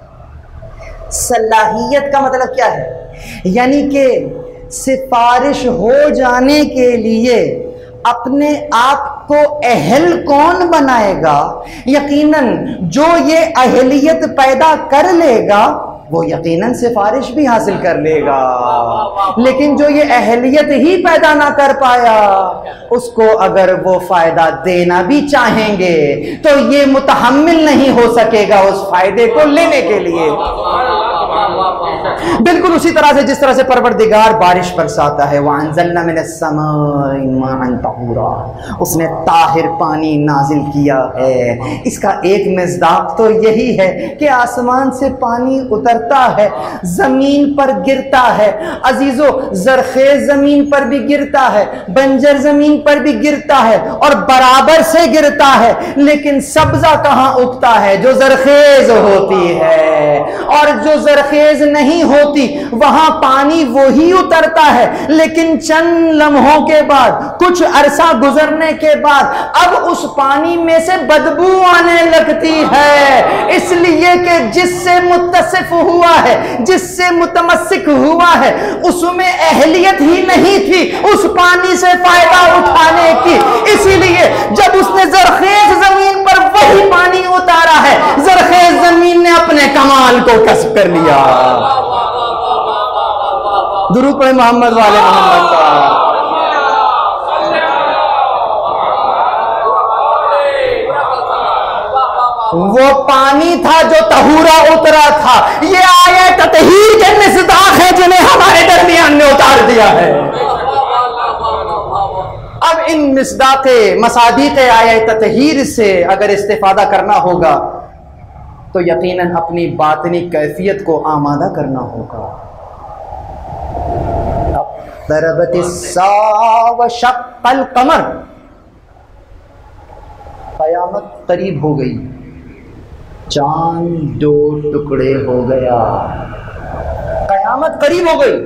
सलाहियत का मतलब क्या है? यानी कि सिफारिश हो जाने के लिए अपने आप को अहल कौन बनाएगा? यकीनन जो ये अहलियत पैदा कर लेगा वो यकीनन सिफारिश भी हासिल कर लेगा। लेकिन जो ये अहलियत ही पैदा ना कर पाया, उसको अगर वो फायदा देना भी चाहेंगे तो ये मुतहम्मिल नहीं हो सकेगा उस फायदे को लेने के लिए। बिल्कुल उसी तरह से जिस तरह से परवरदिगार बारिश बरसाता है, वअंज़लना मिनस्समाइ माअन तहूरा, उसने ताहिर पानी नाजिल किया है। इसका एक मिज़दाक़ तो यही है कि आसमान से पानी उतरता है, ज़मीन पर गिरता है। अजीज़ो, ज़रख़ेज़ ज़मीन पर भी गिरता है, बंजर ज़मीन पर भी गिरता है और बराबर से गिरता है, लेकिन सब्ज़ा कहाँ उगता है? जो ज़रख़ेज़ होती है, और जो ज़रख़ेज़ नहीं होती वहां पानी वही उतरता है, लेकिन चंद लम्हों के बाद, कुछ अरसा गुजरने के बाद अब उस पानी में से बदबू आने लगती है। इसलिए कि जिससे मुत्तसिफ हुआ है, जिससे मुतमस्सिक हुआ है, उसमें अहलियत ही नहीं थी उस पानी से फायदा उठाने की। इसीलिए जब उसने ज़रख़ेज़ जमीन पर वही पानी उतारा है, ज़रख़ेज़ जमीन ने अपने कमाल को कसब कर लिया। दुरूद पढ़े मोहम्मद वाले मोहम्मद का। वो पानी था जो तहूरा उतरा था। ये आयत ततहीर के मिसदाक़ है जिन्हें हमारे दरमियान में उतार दिया है। अब इन मिसदाक़े मसादीक़ आयत ततहीर से अगर इस्तिफ़ादा करना होगा तो यकीनन अपनी बातिनी कैफियत को आमादा करना होगा। शक्कल कमर, क़यामत करीब हो गई, चांद दो टुकड़े हो गया। क़यामत करीब हो गई,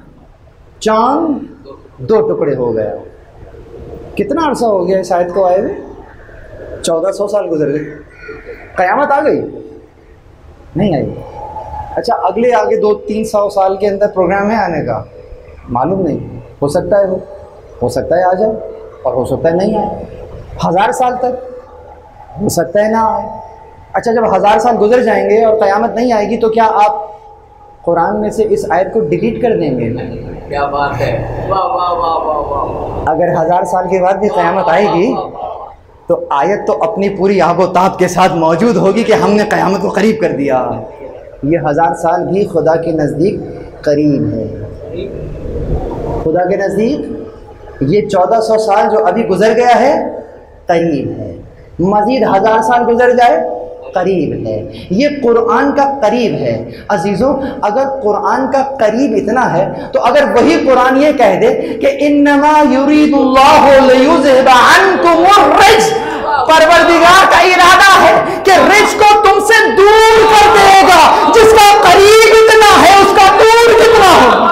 चांद दो टुकड़े हो गया। कितना अरसा हो गया इस आयत को आए हुए? 1400 साल गुजर गए। क़यामत आ गई? नहीं आई। अच्छा, अगले आगे 200-300 साल के अंदर प्रोग्राम है आने का? मालूम नहीं, हो सकता है हो सकता है आ जाए और हो सकता है नहीं आए। 1000 साल तक हो सकता है ना आए। अच्छा, जब 1000 साल गुजर जाएंगे और क़यामत नहीं आएगी तो क्या आप कुरान में से इस आयत को डिलीट कर देंगे? क्या बात है, वाह वाह वाह वाह वाह। अगर 1000 साल के बाद भी क़यामत आएगी तो आयत तो अपनी पूरी आबोताब के साथ मौजूद होगी कि हमने क़यामत को करीब कर दिया। ये 1000 साल भी खुदा के नज़दीक करीब है। खुदा के नज़दीक ये 1400 साल जो अभी गुजर गया है करीब है। मज़ीद 1000 साल गुजर जाए करीब है। ये कुरान का करीब है। अजीज़ों, अगर कुरान का करीब इतना है तो अगर वही कुरान ये कह दे कि इन्नमा युरीदुल्लाहु लियुज़हिबा अन्कुमुर रिज्स, परवरदिगार का इरादा है कि रिज्स को तुमसे दूर कर देगा, जिसका करीब इतना है उसका दूर कितना हो।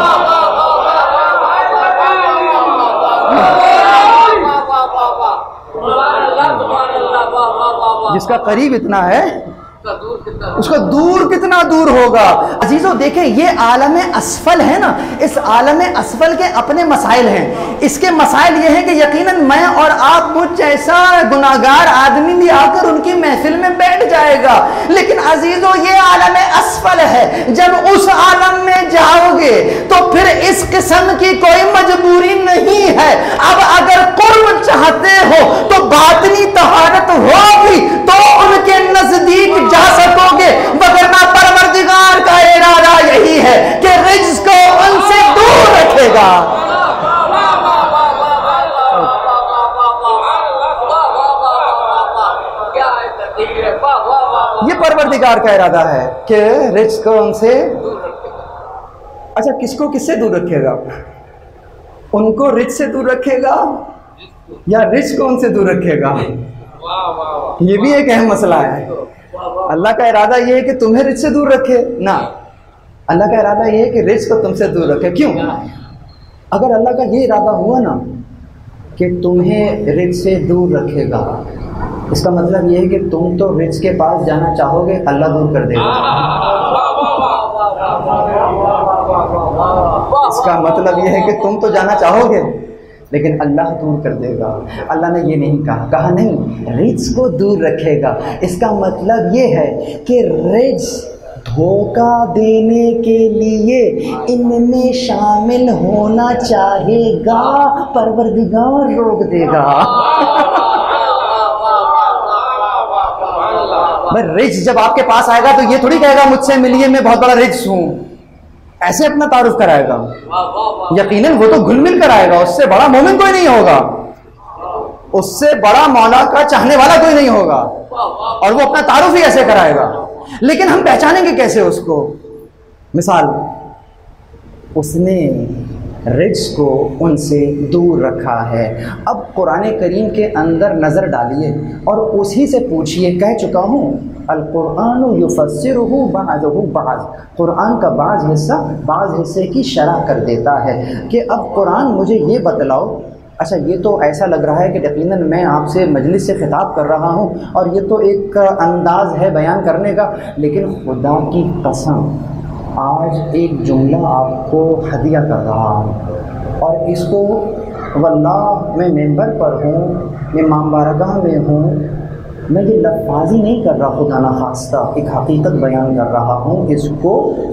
जिसका करीब इतना है उसका दूर कितना दूर होगा। अजीजों, देखें, ये आलम असफल है ना, इस आलम असफल के अपने मसाइल हैं। इसके मसाइल ये हैं कि यकीनन मैं और आप मुझ जैसा गुनाहगार आदमी भी आकर उनकी महफिल में बैठ जाएगा। लेकिन अजीजों, ये आलम असफल है। जब उस आलम में जाओगे तो फिर इस किस्म की कोई मजबूरी नहीं है। अब अगर कुर्ब चाहते हो तो बातनी तहारत होगी तो उनके नजदीक जा सकोगे, वरना परवरदिगार का इरादा यही है कि रिज्क को उनसे दूर रखेगा। ये परवरदिगार का इरादा है कि रिज्क को उनसे। अच्छा, किसको किससे दूर रखेगा? उनको रिज्क से दूर रखेगा या रिज्क को उनसे दूर रखेगा? ये भी एक अहम मसला है। अल्लाह का इरादा ये है कि तुम्हें रिज्क से दूर रखे ना, अल्लाह का इरादा ये है कि रिज्क को तुमसे दूर रखे। क्यों? अगर अल्लाह का ये इरादा हुआ ना कि तुम्हें रिज्क से दूर रखेगा, इसका मतलब ये है कि तुम तो रिज्क के पास जाना चाहोगे, अल्लाह दूर कर देगा। इसका मतलब ये है कि तुम तो जाना चाहोगे लेकिन अल्लाह दूर कर देगा। अल्लाह ने ये नहीं कहा नहीं, रिज्क को दूर रखेगा। इसका मतलब ये है कि रिज्क धोखा देने के लिए इनमें शामिल होना चाहेगा, परवरदिगार रोक देगा। भाई, रिज्क जब आपके पास आएगा तो ये थोड़ी कहेगा मुझसे मिलिए, मैं बहुत बड़ा रिज्क हूँ। ऐसे अपना तारुफ कराएगा? वाह वाह वाह यकीनन वो तो घुल मिल कर आएगा, उससे बड़ा मोमिन कोई नहीं होगा, उससे बड़ा मौला का चाहने वाला कोई नहीं होगा, और वो अपना तारुफ ही ऐसे कराएगा। लेकिन हम पहचानेंगे कैसे उसको? मिसाल, उसने रिज्क को उनसे दूर रखा है। अब कुरान करीम के अंदर नज़र डालिए और उसी से पूछिए। कह चुका हूँ, अल कुरान युफस्सिरुहु बअदुहु बअद, कुरान का बाज़ हिस्से की शरह कर देता है कि अब कुरान मुझे ये बतलाओ, अच्छा ये तो ऐसा लग रहा है कि यकीनन मैं आपसे मजलिस से खिताब कर रहा हूँ और ये तो एक अंदाज़ है बयान करने का, लेकिन खुदा की कसम आज एक जुमला आपको हदिया कर रहा हूँ और इसको वल्लाह मैं मेंबर पर हूँ, मैं इमाम बारगाह में हूँ, मैं ये लफ्ज़ी नहीं कर रहा, खुदा ना खास्ता एक हकीकत बयान कर रहा हूँ, इसको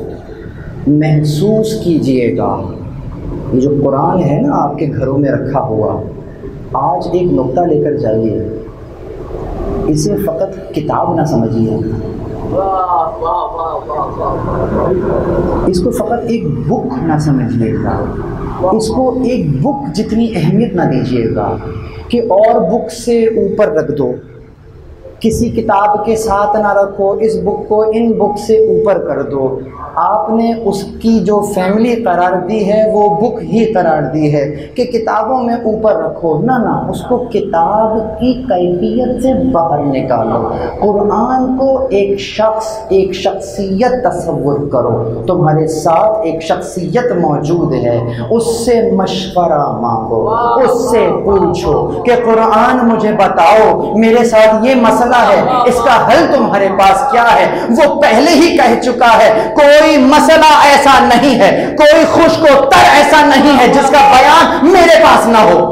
महसूस कीजिएगा। ये जो कुरान है ना आपके घरों में रखा हुआ, आज एक नुक्ता लेकर जाइए, इसे फ़कत किताब ना समझिए, इसको फ़कत एक बुक ना समझिएगा, इसको एक बुक जितनी अहमियत ना दीजिएगा कि और बुक से ऊपर रख दो, किसी किताब के साथ ना रखो, इस बुक को इन बुक से ऊपर कर दो। आपने उसकी जो फैमिली करार दी है वो बुक ही करार दी है कि किताबों में ऊपर रखो, ना ना, उसको किताब की कैफियत से बाहर निकालो। कुरान को एक शख्स, एक शख्सियत तस्वुर करो, तुम्हारे साथ एक शख्सियत मौजूद है, उससे मशवरा मांगो, उससे पूछो कि कुरान मुझे बताओ, मेरे साथ ये मसला है, इसका हल तुम्हारे पास क्या है। वो पहले ही कह चुका है, कोई मसला ऐसा नहीं है, कोई खुश्क व तर ऐसा नहीं है जिसका बयान मेरे पास ना हो।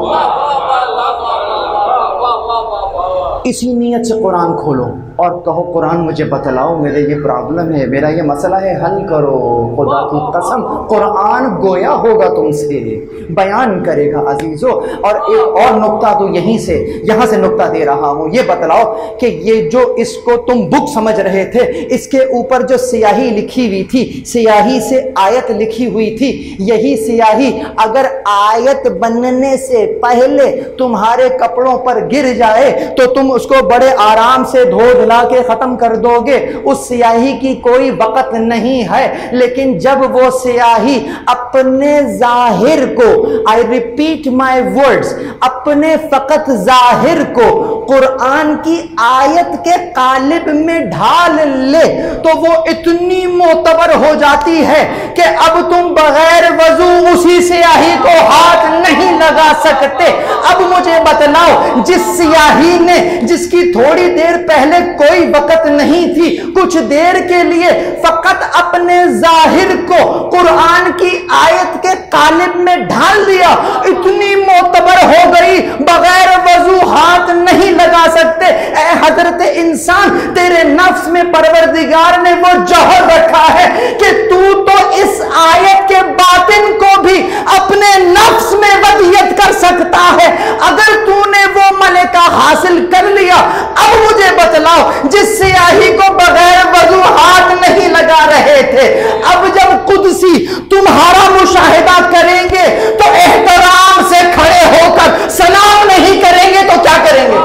इसी नीयत से कुरान खोलो और कहो, कुरान मुझे बतलाओ, मेरे ये प्रॉब्लम है, मेरा ये मसला है, हल करो। खुदा की कसम कुरान गोया होगा तुमसे, बयान करेगा अजीज़ों। और एक और नुक्ता तो यहाँ से नुक्ता दे रहा हूँ, ये बतलाओ कि ये जो इसको तुम बुक समझ रहे थे, इसके ऊपर जो स्याही लिखी हुई थी, स्याही से आयत लिखी हुई थी, यही स्याही अगर आयत बनने से पहले तुम्हारे कपड़ों पर गिर जाए तो तुम उसको बड़े आराम से धो धुला के खत्म कर दोगे, उस स्याही की कोई वक़्त नहीं है। लेकिन जब वो स्याही अपने जाहिर को, आई रिपीट माई वर्ड्स, अपने फकत जाहिर को कुरान की आयत के कालिब में ढाल ले तो वो इतनी मोतबर हो जाती है कि अब तुम बगैर वजू उसी स्याही को हाथ नहीं लगा सकते। अब मुझे बतलाओ, जिस स्याही ने, जिसकी थोड़ी देर पहले कोई वक़्त नहीं थी, कुछ देर के लिए फकत अपने जाहिर को कुरान की आयत के कालिब में ढाल दिया, इतनी मोतबर हो गई बगैर वजू हाथ नहीं लगा सकते। ऐ हजरत इंसान, तेरे नफ्स में परवरदिगार ने वो जौहर रखा है कि तू तो इस आयत के बातिन को भी अपने नफ्स में वदियत कर सकता है। अगर तूने वो मलका हासिल कर लिया, अब मुझे बतलाओ, जिस स्याही को बगैर वजू हाथ नहीं लगा रहे थे, अब जब कुदसी तुम्हारा मुशाहिदा करेंगे तो एहतराम से खड़े होकर सलाम नहीं करेंगे तो क्या करेंगे?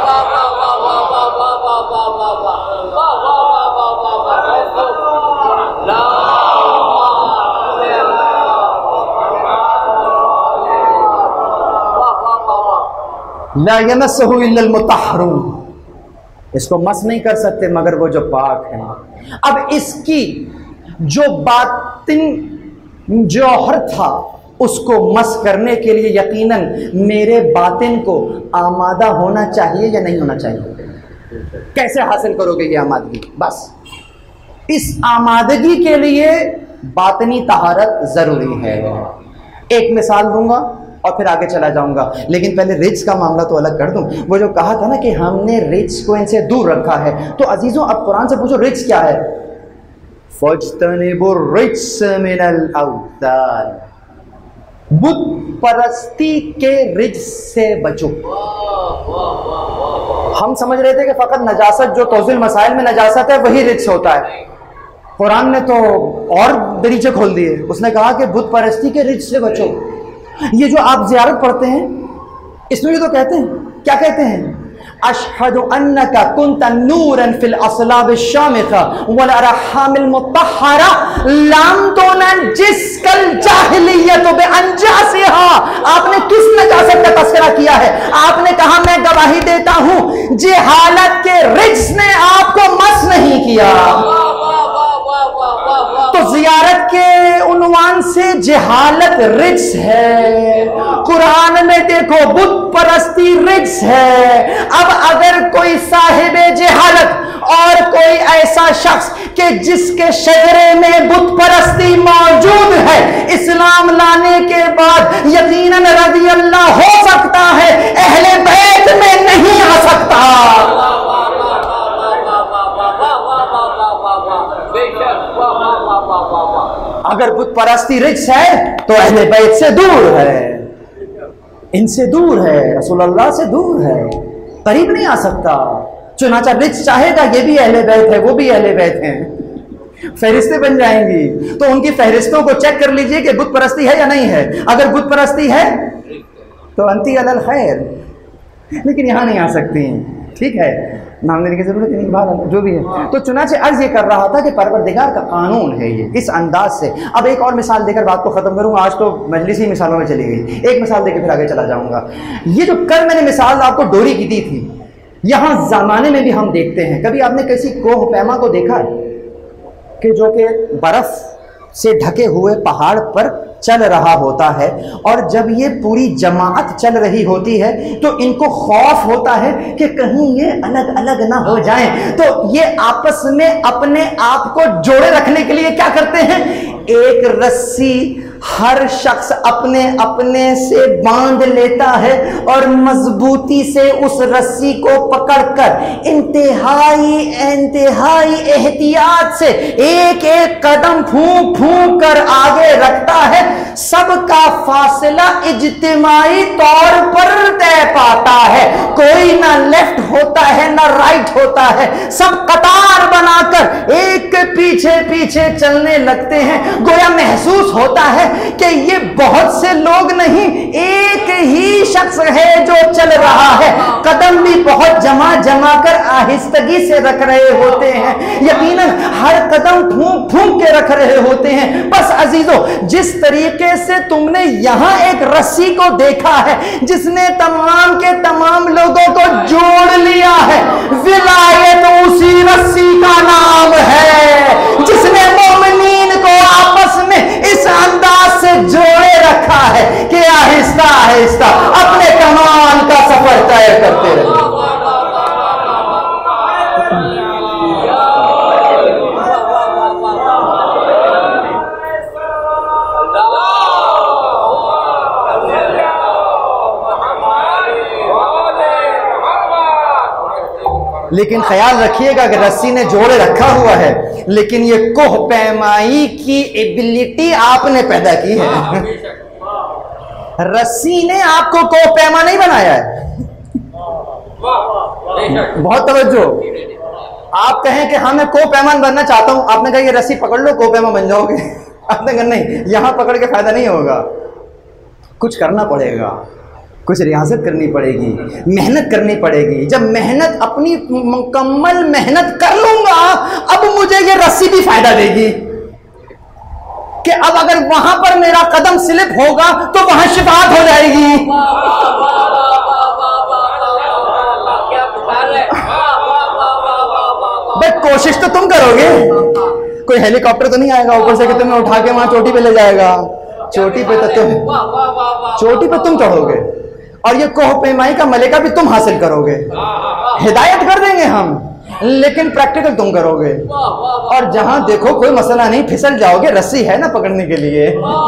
ला यमस्सहु इल्लल मुतहहरून, इसको मस नहीं कर सकते मगर वो जो पाक है। अब इसकी जो बातिन जौहर था उसको मस करने के लिए यकीनन मेरे बातिन को आमादा होना चाहिए या नहीं होना चाहिए? कैसे हासिल करोगे ये आमादगी? बस इस आमादगी के लिए बातनी तहारत जरूरी है। एक मिसाल दूंगा और फिर आगे चला जाऊंगा, लेकिन पहले रिज्क का मामला तो अलग कर दूं। वो जो कहा था ना कि हमने रिज्क को इनसे दूर रखा है, तो अजीजों अब कुरान से पूछो रिज्क क्या है? फज्तनिबुर रिज्स मिनल औतान, बुत परस्ती के रिज्क से बचो। हम समझ रहे थे कि फकत नजासत, जो तौज़ील मसाइल में नजासत है वही रिज्क होता है। कुरान ने तो और दरीचे खोल दिए। उसने कहा कि बुत परस्ती के रिज से बचो। ये जो आप ज़ियारत पढ़ते हैं इसमें भी तो कहते हैं, क्या कहते हैं? अशहदु अन्नका कुंत नूरन फिल असलाब शामिखा वल अरहामिल मुत्तहरा लम तुनन जिसकल जाहिलियत बे अंजासिहा। आपने किस नजासत का तस्करा किया है? आपने कहा मैं गवाही देता हूं जहालत के रिज्स ने आपको मस नहीं किया। तो जियारत के उन्वान से जहालत रिज्स है, कुरान में देखो बुत परस्ती रिज्स है। अब अगर कोई साहिबे जहालत और कोई ऐसा शख्स कि जिसके शजरे में बुत परस्ती मौजूद है, इस्लाम लाने के बाद यकीनन रज़ी अल्लाह हो सकता है, अहले बैत में नहीं आ सकता। अगर बुत परस्ती रिज्स है तो अहले बैत से दूर है, इनसे दूर है, रसूलुल्लाह से दूर है, करीब नहीं आ सकता। चुनाचा रिज्स चाहेगा, ये भी अहले बैत है, वो भी अहले बैत हैं, फहरिस्तें बन जाएंगी। तो उनकी फहरिस्तों को चेक कर लीजिए कि बुत परस्ती है या नहीं है। अगर बुत परस्ती है तो अंती अलल खैर, लेकिन यहां नहीं आ सकती, ठीक है, नाम लेने की जरूरत नहीं, बात जो भी है। तो चुनाचे अर्ज ये कर रहा था कि परवरदिगार का कानून है ये, इस अंदाज से। अब एक और मिसाल देकर बात को खत्म करूंगा, आज तो मजलिस ही मिसालों में चली गई। एक मिसाल देकर फिर आगे चला जाऊंगा। ये जो कल मैंने मिसाल आपको डोरी की दी थी, यहां जमाने में भी हम देखते हैं। कभी आपने किसी कोह पैमा को देखा है कि जो कि बर्फ से ढके हुए पहाड़ पर चल रहा होता है, और जब ये पूरी जमात चल रही होती है तो इनको खौफ होता है कि कहीं ये अलग अलग ना हो जाएं, तो ये आपस में अपने आप को जोड़े रखने के लिए क्या करते हैं? एक रस्सी हर शख्स अपने अपने से बांध लेता है और मजबूती से उस रस्सी को पकड़कर इंतहाई एहतियात से एक एक कदम फूंक फूंक कर आगे रखता है। सबका फासला इज्तिमाई तौर पर तय पाता है, कोई ना लेफ्ट होता है ना राइट होता है, सब कतार बनाकर एक के पीछे पीछे चलने लगते हैं। गोया महसूस होता है कि ये बहुत से लोग नहीं, एक ही शख्स है जो चल रहा है। कदम भी बहुत जमा जमा कर आहिस्तगी से रख रहे होते हैं, यकीनन हर कदम फूंक फूंक के रख रहे होते हैं। बस अजीजों, जिस तरीके से तुमने यहां एक रस्सी को देखा है जिसने तमाम के तमाम लोगों को जोड़ लिया है, विलायत उसी रस्सी का नाम है जिसने मोमिनीन को आपस में इस अंदाज से जोड़े रखा है कि आहिस्ता आहिस्ता अपने कमाल का सफर तय करते रहे। लेकिन ख्याल रखिएगा कि रस्सी ने जोड़े रखा हुआ है, लेकिन ये कोह पैमाई की एबिलिटी आपने पैदा की है। रस्सी ने आपको कोह पैमा नहीं बनाया है। बहुत तवज्जो। आप कहें कि हाँ मैं कोह पैमान बनना चाहता हूं, आपने कहा ये रस्सी पकड़ लो कोह पैमा बन जाओगे। आपने कहा नहीं, यहां पकड़ के फायदा नहीं होगा, कुछ करना पड़ेगा, कुछ रियासत करनी पड़ेगी, मेहनत करनी पड़ेगी। जब मेहनत अपनी मुकम्मल मेहनत कर लूंगा, अब मुझे ये रस्सी भी फायदा देगी कि अब अगर वहां पर मेरा कदम स्लिप होगा तो वहां शिफात हो जाएगी। बट कोशिश तो तुम करोगे, कोई हेलीकॉप्टर तो नहीं आएगा ऊपर से कि तुम्हें उठा के वहां चोटी पे ले जाएगा। चोटी पे तुम चढ़ोगे और ये कोह पैमाई का मलिका भी तुम हासिल करोगे। हिदायत कर देंगे हम, लेकिन प्रैक्टिकल तुम करोगे। और जहां देखो कोई मसला नहीं, फिसल जाओगे, रस्सी है ना पकड़ने के लिए।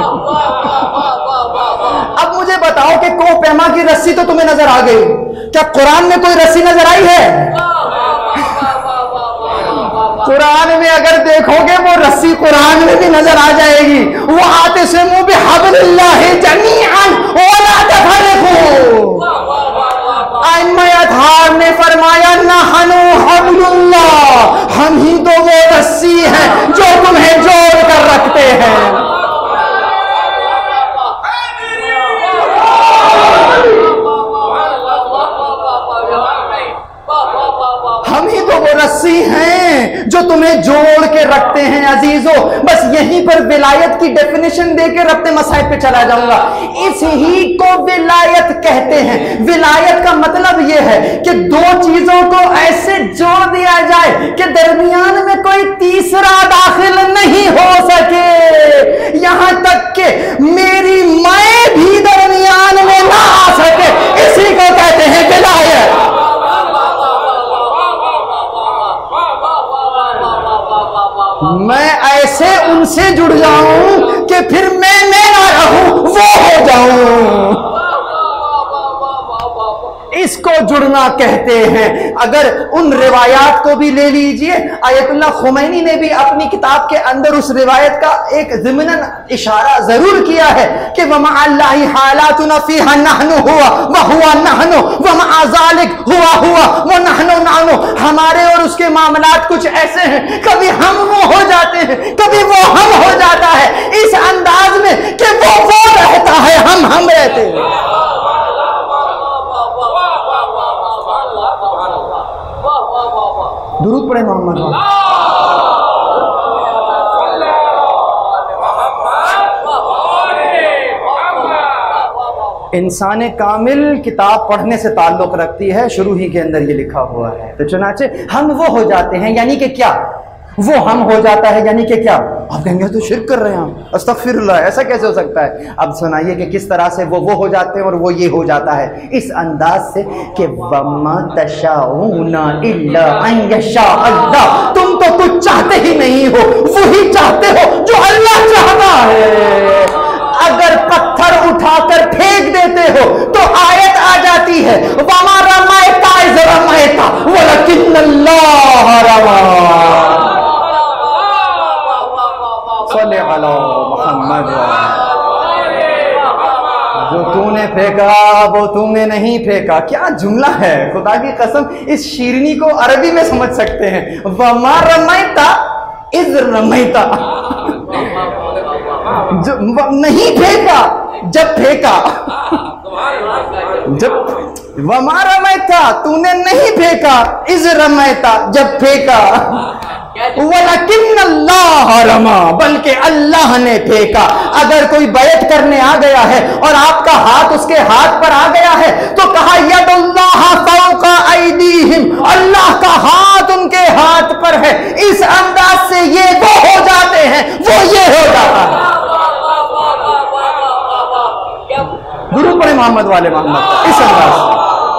अब मुझे बताओ कि कोह पैमा की रस्सी तो तुम्हें नजर आ गई, क्या कुरान में कोई रस्सी नजर आई है? कुरान में अगर देखोगे वो रस्सी कुरान में भी नजर आ जाएगी। वो आते से मुंह भी हब्लिल्लाहि जमीअन वला तफरकू। अम्मयधार ने फरमाया नहनु हब्लुल्लाह, हम ही तो वो रस्सी हैं जो रस्सी हैं जो तुम्हें जोड़ के रखते हैं अजीजों। बस यहीं पर विलायत की डेफिनेशन देकर अपने मसाइल पे चला जाऊंगा। इस ही को विलायत कहते हैं। विलायत का मतलब यह है कि दो चीजों को ऐसे जोड़ दिया जाए कि दरमियान में कोई तीसरा दाखिल नहीं हो सके, यहां तक कि मेरी मैं भी दरमियान में ना आ सके। इसी को कहते हैं विलायत। मैं ऐसे उनसे जुड़ जाऊं कि फिर मैं ना रहूं, वो हो जाऊं। इसको जुड़ना कहते हैं। अगर उन रिवायात को भी ले लीजिए, आयतुल्लाह खुमैनी ने भी अपनी किताब के अंदर उस रिवायत का एक ज़िमनन इशारा जरूर किया है कि वमा अल्लाहि हालातुना फीहा नहनु हुआ व हुवा नहनु व मा ज़ालिक हुआ हुआ व नहनु नहनु। हमारे और उसके मामलात कुछ ऐसे हैं, कभी हम वो हो जाते हैं, कभी वो हम हो जाता है, इस अंदाज में कि वो रहता है, हम रहते हैं। दुरूद पढ़े मोहम्मद। इंसान कामिल किताब पढ़ने से ताल्लुक रखती है, शुरू ही के अंदर ये लिखा हुआ है। तो चुनाचे हम वो हो जाते हैं, यानी कि क्या वो हम हो जाता है, यानी कि क्या? आप कहेंगे तो शिर्क कर रहे हैं, अस्तगफिरुल्लाह, ऐसा कैसे हो सकता है? अब सुनाइए कि किस तरह से वो हो जाते हैं और वो ये हो जाता है, इस अंदाज से कि वमा तशाऊना इल्ला अन यशा अल्लाह। तुम तो कुछ चाहते ही नहीं हो, वही चाहते हो जो अल्लाह चाहता है। अगर पत्थर उठाकर फेंक देते हो तो आयत आ जाती है, वमा रमायता इज़ रमायता वलकिन्नल्लाह रमा। मोहम्मद, जो तूने फेंका वो तूने नहीं फेंका। क्या जुमला है, खुदा की कसम। इस शीरनी को अरबी में समझ सकते हैं। वमा रमैता इज़ रमैता, जो नहीं फेंका जब फेंका, जब वमा रमैता तूने नहीं फेंका, इज़ रमैता जब फेंका, वलकिन्नल्लाह रमा, बल्कि अल्लाह ने फेंका। अगर कोई बैत करने आ गया है और आपका हाथ उसके हाथ पर आ गया है तो कहा यदुल्लाह फौका ऐदीहिम, अल्लाह का हाथ उनके हाथ पर है। इस अंदाज से ये वो हो जाते हैं, वो ये हो जाता है। गुरु पढ़े मोहम्मद वाले मोहम्मद, इस अंदाज से।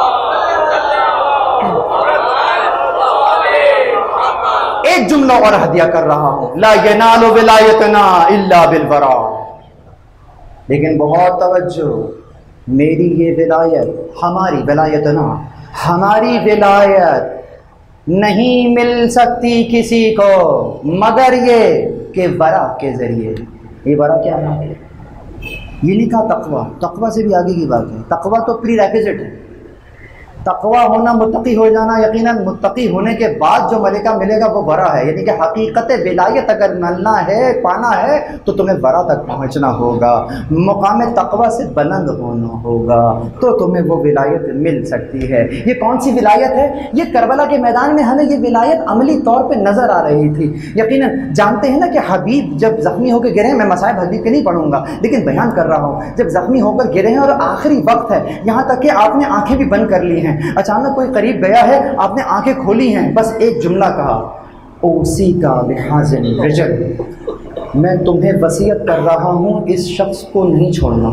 एक जुमला और हदिया कर रहा हूं, ला यनालु विलायतना इल्ला बिलवरा। लेकिन बहुत तवज्जो, मेरी ये विलायत, हमारी विलायतना, हमारी विलायत नहीं मिल सकती किसी को मगर ये कि वरा के जरिए। ये वरा क्या है? ये नहीं कहा तकवा, तकवा से भी आगे की बात है। तकवा तो प्री रेक्विजिट है। तकवा होना, मुत्तकी हो जाना, यकीनन मुत्तकी होने के बाद जो मलिका मिलेगा वो वरा है। यानी कि हकीकत विलायत अगर मिलना है, पाना है, तो तुम्हें वरा तक पहुंचना होगा, मुकाम तकवा से बुलंद होना होगा, तो तुम्हें वो विलायत मिल सकती है। ये कौन सी विलायत है? ये करबला के मैदान में हमें ये विलायत अमली तौर पर नजर आ रही थी। यकीनन जानते हैं ना कि हबीब जब जख्मी होकर गिरे, मैं मसाइब हबीब के नहीं पढ़ूंगा लेकिन बयान कर रहा हूँ, जब जख्मी होकर गिरे हैं और आखिरी वक्त है, यहाँ तक कि आपने आंखें भी बंद कर ली हैं, अचानक कोई करीब गया है, आपने आंखें खोली हैं, बस एक जुमला कहा, ओसी का बिहाज़िन रिजल, मैं तुम्हें वसीयत कर रहा हूं इस शख्स को नहीं छोड़ना।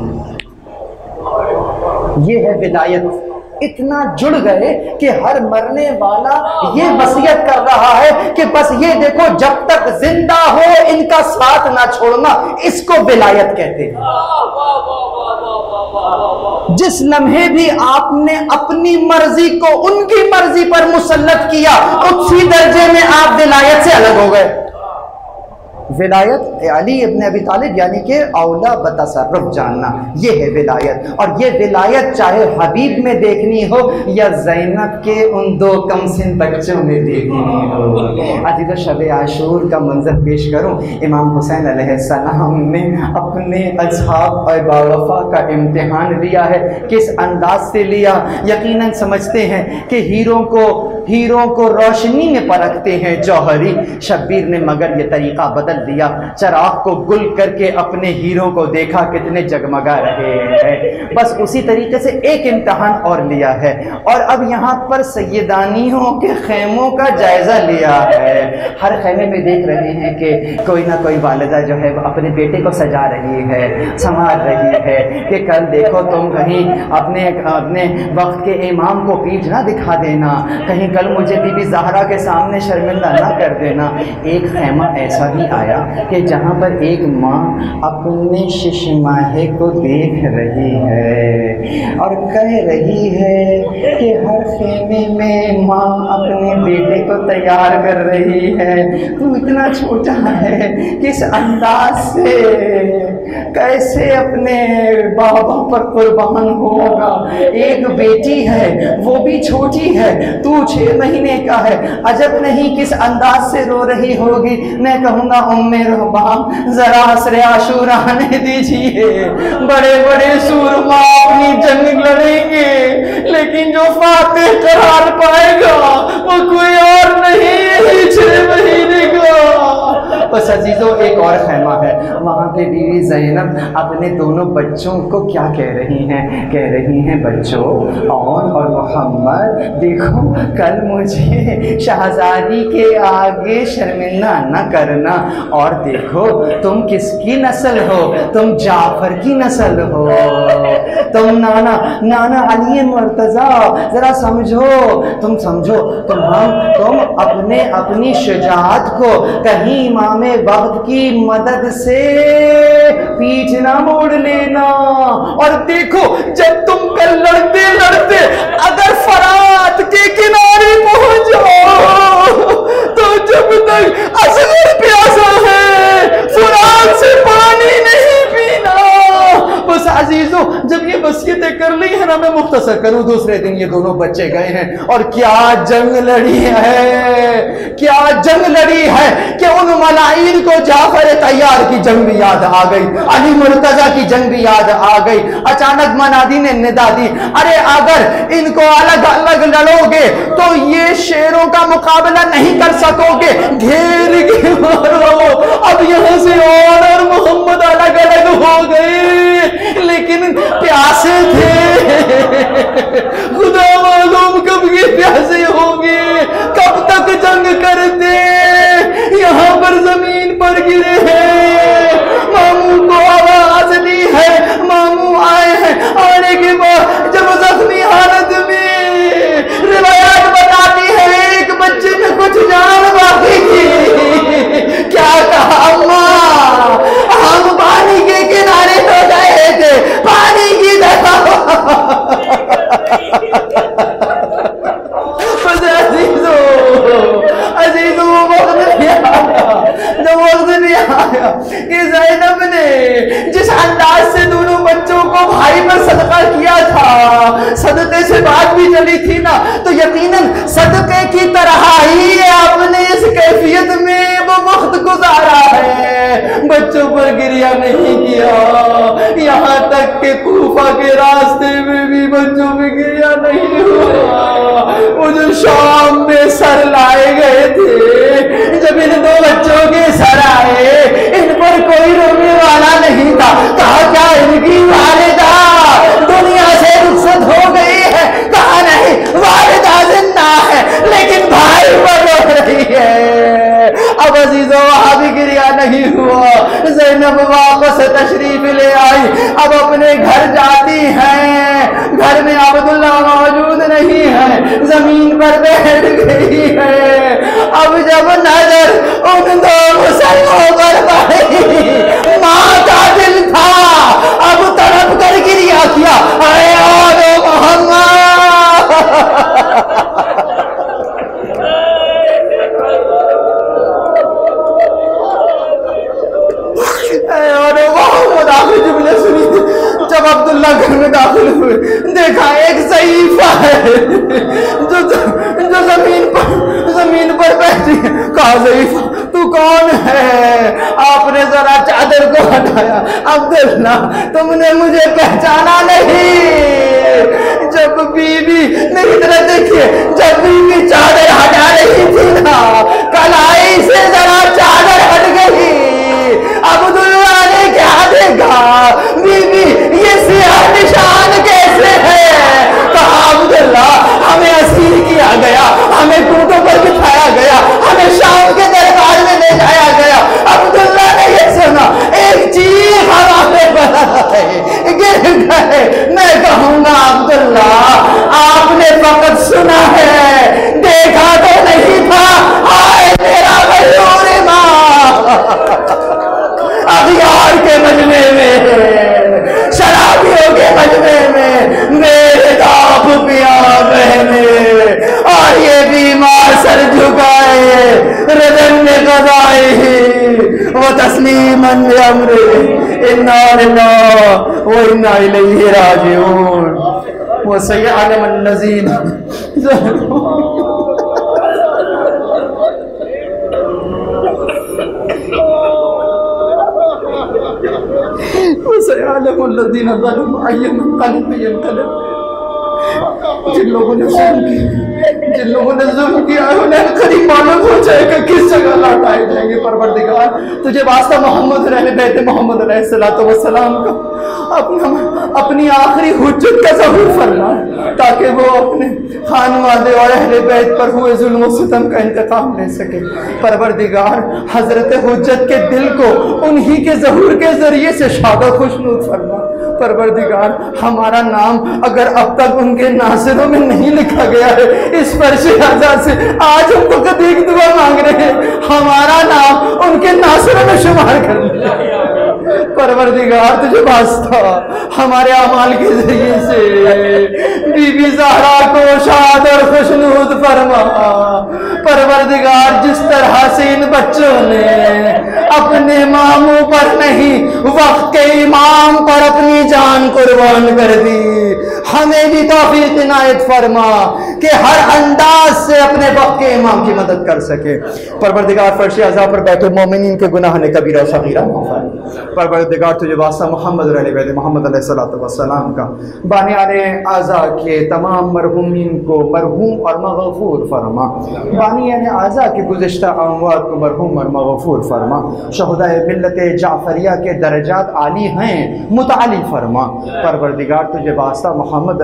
ये है विलायत। इतना जुड़ गए कि हर मरने वाला ये वसीयत कर रहा है कि बस ये देखो, जब तक जिंदा हो इनका साथ ना छोड़ना। इसको विलायत कहते हैं। जिस लम्हे भी आपने अपनी मर्जी को उनकी मर्जी पर मुसल्लत किया, उसी दर्जे में आप विलायत से अलग हो गए। विलायत अली इब्न अबी तालिब यानी कि औला बतसर्रुफ जानना, ये है विलायत। और ये विलायत चाहे हबीब में देखनी हो या ज़ैनब के उन दो कमसिन बच्चों में देखनी हो। आज तो शब आशूर का मंजर पेश करूं। इमाम हुसैन अलैहिस्सलाम ने अपने असहाब और बावफा का इम्तिहान लिया है। किस अंदाज से लिया? यकीनन समझते हैं कि हीरों को हीरों को रोशनी में परखते हैं जौहरी। शब्बीर ने मगर ये तरीका बदल दिया, चराग को गुल करके अपने हीरो को देखा कितने जगमगा रहे हैं। बस उसी तरीके से एक इम्तहान और लिया है और अब यहाँ पर सैयदानियों के खेमों का जायजा लिया है। हर खेमे में देख रहे हैं कि कोई ना कोई वालिदा जो है अपने बेटे को सजा रही है, संवार रही है कि कल देखो तुम कहीं अपने अपने वक्त के इमाम को पीठ ना दिखा देना, कहीं कल मुझे बीबी ज़हरा के सामने शर्मिंदा ना कर देना। एक खेमा ऐसा भी आया कि जहाँ पर एक माँ अपने शिशुमाहे को देख रही है और कह रही है कि हर खेमे में माँ अपने बेटे को तैयार कर रही है। तू इतना छोटा है, किस अंदाज से कैसे अपने बाबा पर कुर्बान होगा। एक बेटी है वो भी छोटी है, तू 6 महीने का है, अजब नहीं किस अंदाज से रो रही होगी। मैं कहूँगा उम्मे रहबाम जरा असरे आशूरा आने दीजिए, बड़े बड़े सूरमा अपनी जंग लड़ेंगे लेकिन जो फातेह करार पाएगा वो कोई और नहीं 6 महीने का। बस अजीजों एक और खेमा है, वहाँ पे बीवी ज़ैनब अपने दोनों बच्चों को क्या कह रही हैं? कह रही हैं बच्चों और मोहम्मद देखो कल मुझे शहजादी के आगे शर्मिंदा न करना, और देखो तुम किसकी नस्ल हो? तुम जाफर की नस्ल हो, तुम नाना अली मुर्तज़ा, जरा समझो, तुम समझो, तुम अपनी शुजाअत को कहीं इमाम वक्त की मदद से पीठ ना मोड़ लेना। और देखो जब तुम कल लड़ते लड़ते अगर फरात के किनारे पहुंच जाओ तो जब तक असगर प्यासा है फरात से पानी नहीं पीना। बस अजीजों जब ये वसीयतें कर ली है ना, मैं मुख्तसर करूं, दूसरे दिन ये दोनों बच्चे गए हैं और क्या जंग लड़ी है, क्या जंग लड़ी है कि उन मलाइन को जाफर तैयार की जंग भी याद आ गई, अली मुर्तजा की जंग भी याद आ गई। अचानक मनादी ने निदा दी, अरे अगर इनको अलग अलग लड़ोगे तो ये शेरों का मुकाबला नहीं कर सकोगे, घेर के मारो। अब यहां से और मोहम्मद अलग अलग हो गए लेकिन प्यासे थे, खुदा मालूम कब ये प्यासे होंगे, कब तक जंग करते। यहाँ पर जमीन पर गिरे हैं, मामू को आवाज दी है, मामू आए हैं, आने के बाद जब जख्मी हालत में रिवायत बताती है एक बच्चे में कुछ जान बाकी थी। क्या कहा अम्मा, हम पानी के किनारे हो गए थे, पानी की दफा। अजीजों वो वक्त नहीं आया, जब वक्त नहीं आया कि ज़ैनब ने जिस अंदाज से दोनों बच्चों को भाई पर सदका किया था, सदके से बात भी चली थी ना, तो यकीनन सदके की तरह ही आपने इस कैफियत में वो वक्त गुजारा है। बच्चों पर गिरिया नहीं किया, यहाँ तक कि कूफा के रास्ते में भी बच्चों पे गिरिया नहीं हुआ। वो जो शाम में सर लाए गए थे, जब इन दो बच्चों के सर आए, इन पर कोई रोने वाला नहीं था। कहा क्या इनकी वालिदा दुनिया से रुखसत हो गई है? कहा नहीं, वालिदा जिंदा है लेकिन भाई पर रो रही है। अब अजीजों वहां भी गिरिया नहीं हुआ, ज़ैनब वापस तशरीफ ले आई। अब अपने घर जाती हैं, घर में अब्दुल्ला मौजूद नहीं है, जमीन पर बैठ गई है। अब जब नजर उन दो मुसलमानों पर पड़ी, माँ का दिल था, अब तड़प कर गिरिया किया, अरे और मोहम्मद। जुमले सुनी जब अब्दुल्ला घर में दाखिल हुए, देखा एक ज़ईफ़ा है जो जमीन पर बैठी है। कहा ज़ईफ़ा तू कौन है? आपने जरा चादर को हटाया। अब्दुल्ला तुमने मुझे पहचाना नहीं, जब बीवी मेरी तरफ देखिए, जब बीवी चादर हटा रही थी ना, कलाई से जरा चादर हट गई, अब्दुल्ला ने क्या देखा, बीवी ये सियाह निशान कैसे है? कहा अब्दुल्ला हमें असीर किया गया, हमें कूटों पर बिठाया गया, हमें शाम के दरबार में ले जाया गया। अब्दुल्ला ने ये सुना, एक चीख हवा में बना गिर गए। मैं कहूंगा अब्दुल्ला आपने फकत सुना है, देखा तो नहीं था। हाय मेरा मयूर माँ, अखियार के मजमे में, शराबियों के मजमे में मेरे दाप पिया बहने, और ये बीमार सर झुकाए रदन में गदाई वो तस्लीमन अमरे, इन्ना लिल्लाहि व इन्ना इलैहि राजिऊन। वो सयअलम अन्नज़ीना जिन लोगों ने जुल्म किया उन्हें करीब मालूम हो जाएगा किस जगह लौटाए जाएंगे। परवरदिगार तुझे वास्ता मोहम्मद रहने बैठे मोहम्मद अलैहिस्सलाम का अपनी आखिरी हुज्जत का ज़हूर फरमा, ताकि वो अपने खानवादे और अहले बैत पर हुए जुल्म और सितम का इंतकाम ले सके। परवरदिगार हजरत हुज्जत के दिल को उन्हीं के ज़हूर के जरिए से शादा खुशनूद फरमा। परवरदिगार हमारा नाम अगर अब तक उनके नासिरों में नहीं लिखा गया है, इस फर्शे आज़ाद से आज हम फकत एक दुआ मांग रहे हैं, हमारा नाम उनके नासिरों में शुमार कर दिया। परवरदिगार तुझे वास्ता हमारे अमाल के जरिए से बीबी ज़हरा को शाद और खुशनूद फरमा। परवरदिगार जिस तरह से इन बच्चों ने अपने मामू पर नहीं वक्त के इमाम पर अपनी जान कुर्बान कर दी, हमें भी तौफीक इनायत फरमा कि हर अंदाज से अपने वक्त के इमाम की मदद कर सके। परवरदिगार फर्श अज़ा पर बैठे मोमिनीन के गुनाह ने कबीरा सगीरा माफ़ फरमा। परवरदिगार तुझे वास्ता मोहम्मद मोहम्मद अलैहिस्सलाम का बानियाने आज़ा के तमाम मरहूमीन को मरहूम और मग़फ़ूर फरमा। बानियाने आज़ा के गुज़िश्ता अमवात को मरहूम और मग़फ़ूर फरमा। शहुदाए मिल्लत जाफ़रिया के दर्जात आली हैं, मुतअली फरमा। परवरदिगार तुझे वास्ता मोहम्मद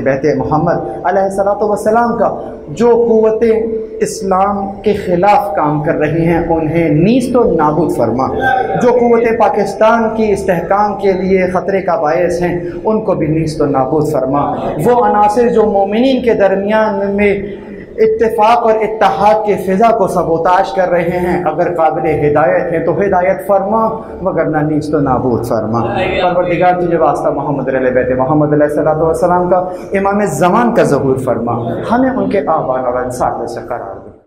अलैहिस्सलाम का जो क़ुव्वतें इस्लाम के ख़िलाफ़ काम कर रही हैं उन्हें नीस्त तो नाबूद फरमा। जो क़ुव्वतें पाकिस्तान की इस्तेहकाम के लिए ख़तरे का बायस हैं उनको भी नीस्त तो नाबूद फरमा। वो अनासिर जो मोमिनीन के दरमियान में इत्तेफाक और इत्तेहाद के फ़िज़ा को सबोताश कर रहे हैं, अगर काबिल हिदायत है तो हिदायत फरमा, वगरना नीस्त तो नाबूद फरमा। परवरदिगार तुझे वास्ता मोहम्मद अलैहिस्सलाम का इमाम ज़मान का ज़हूर फरमा, हमें उनके आबान और अंसार में से करार दे।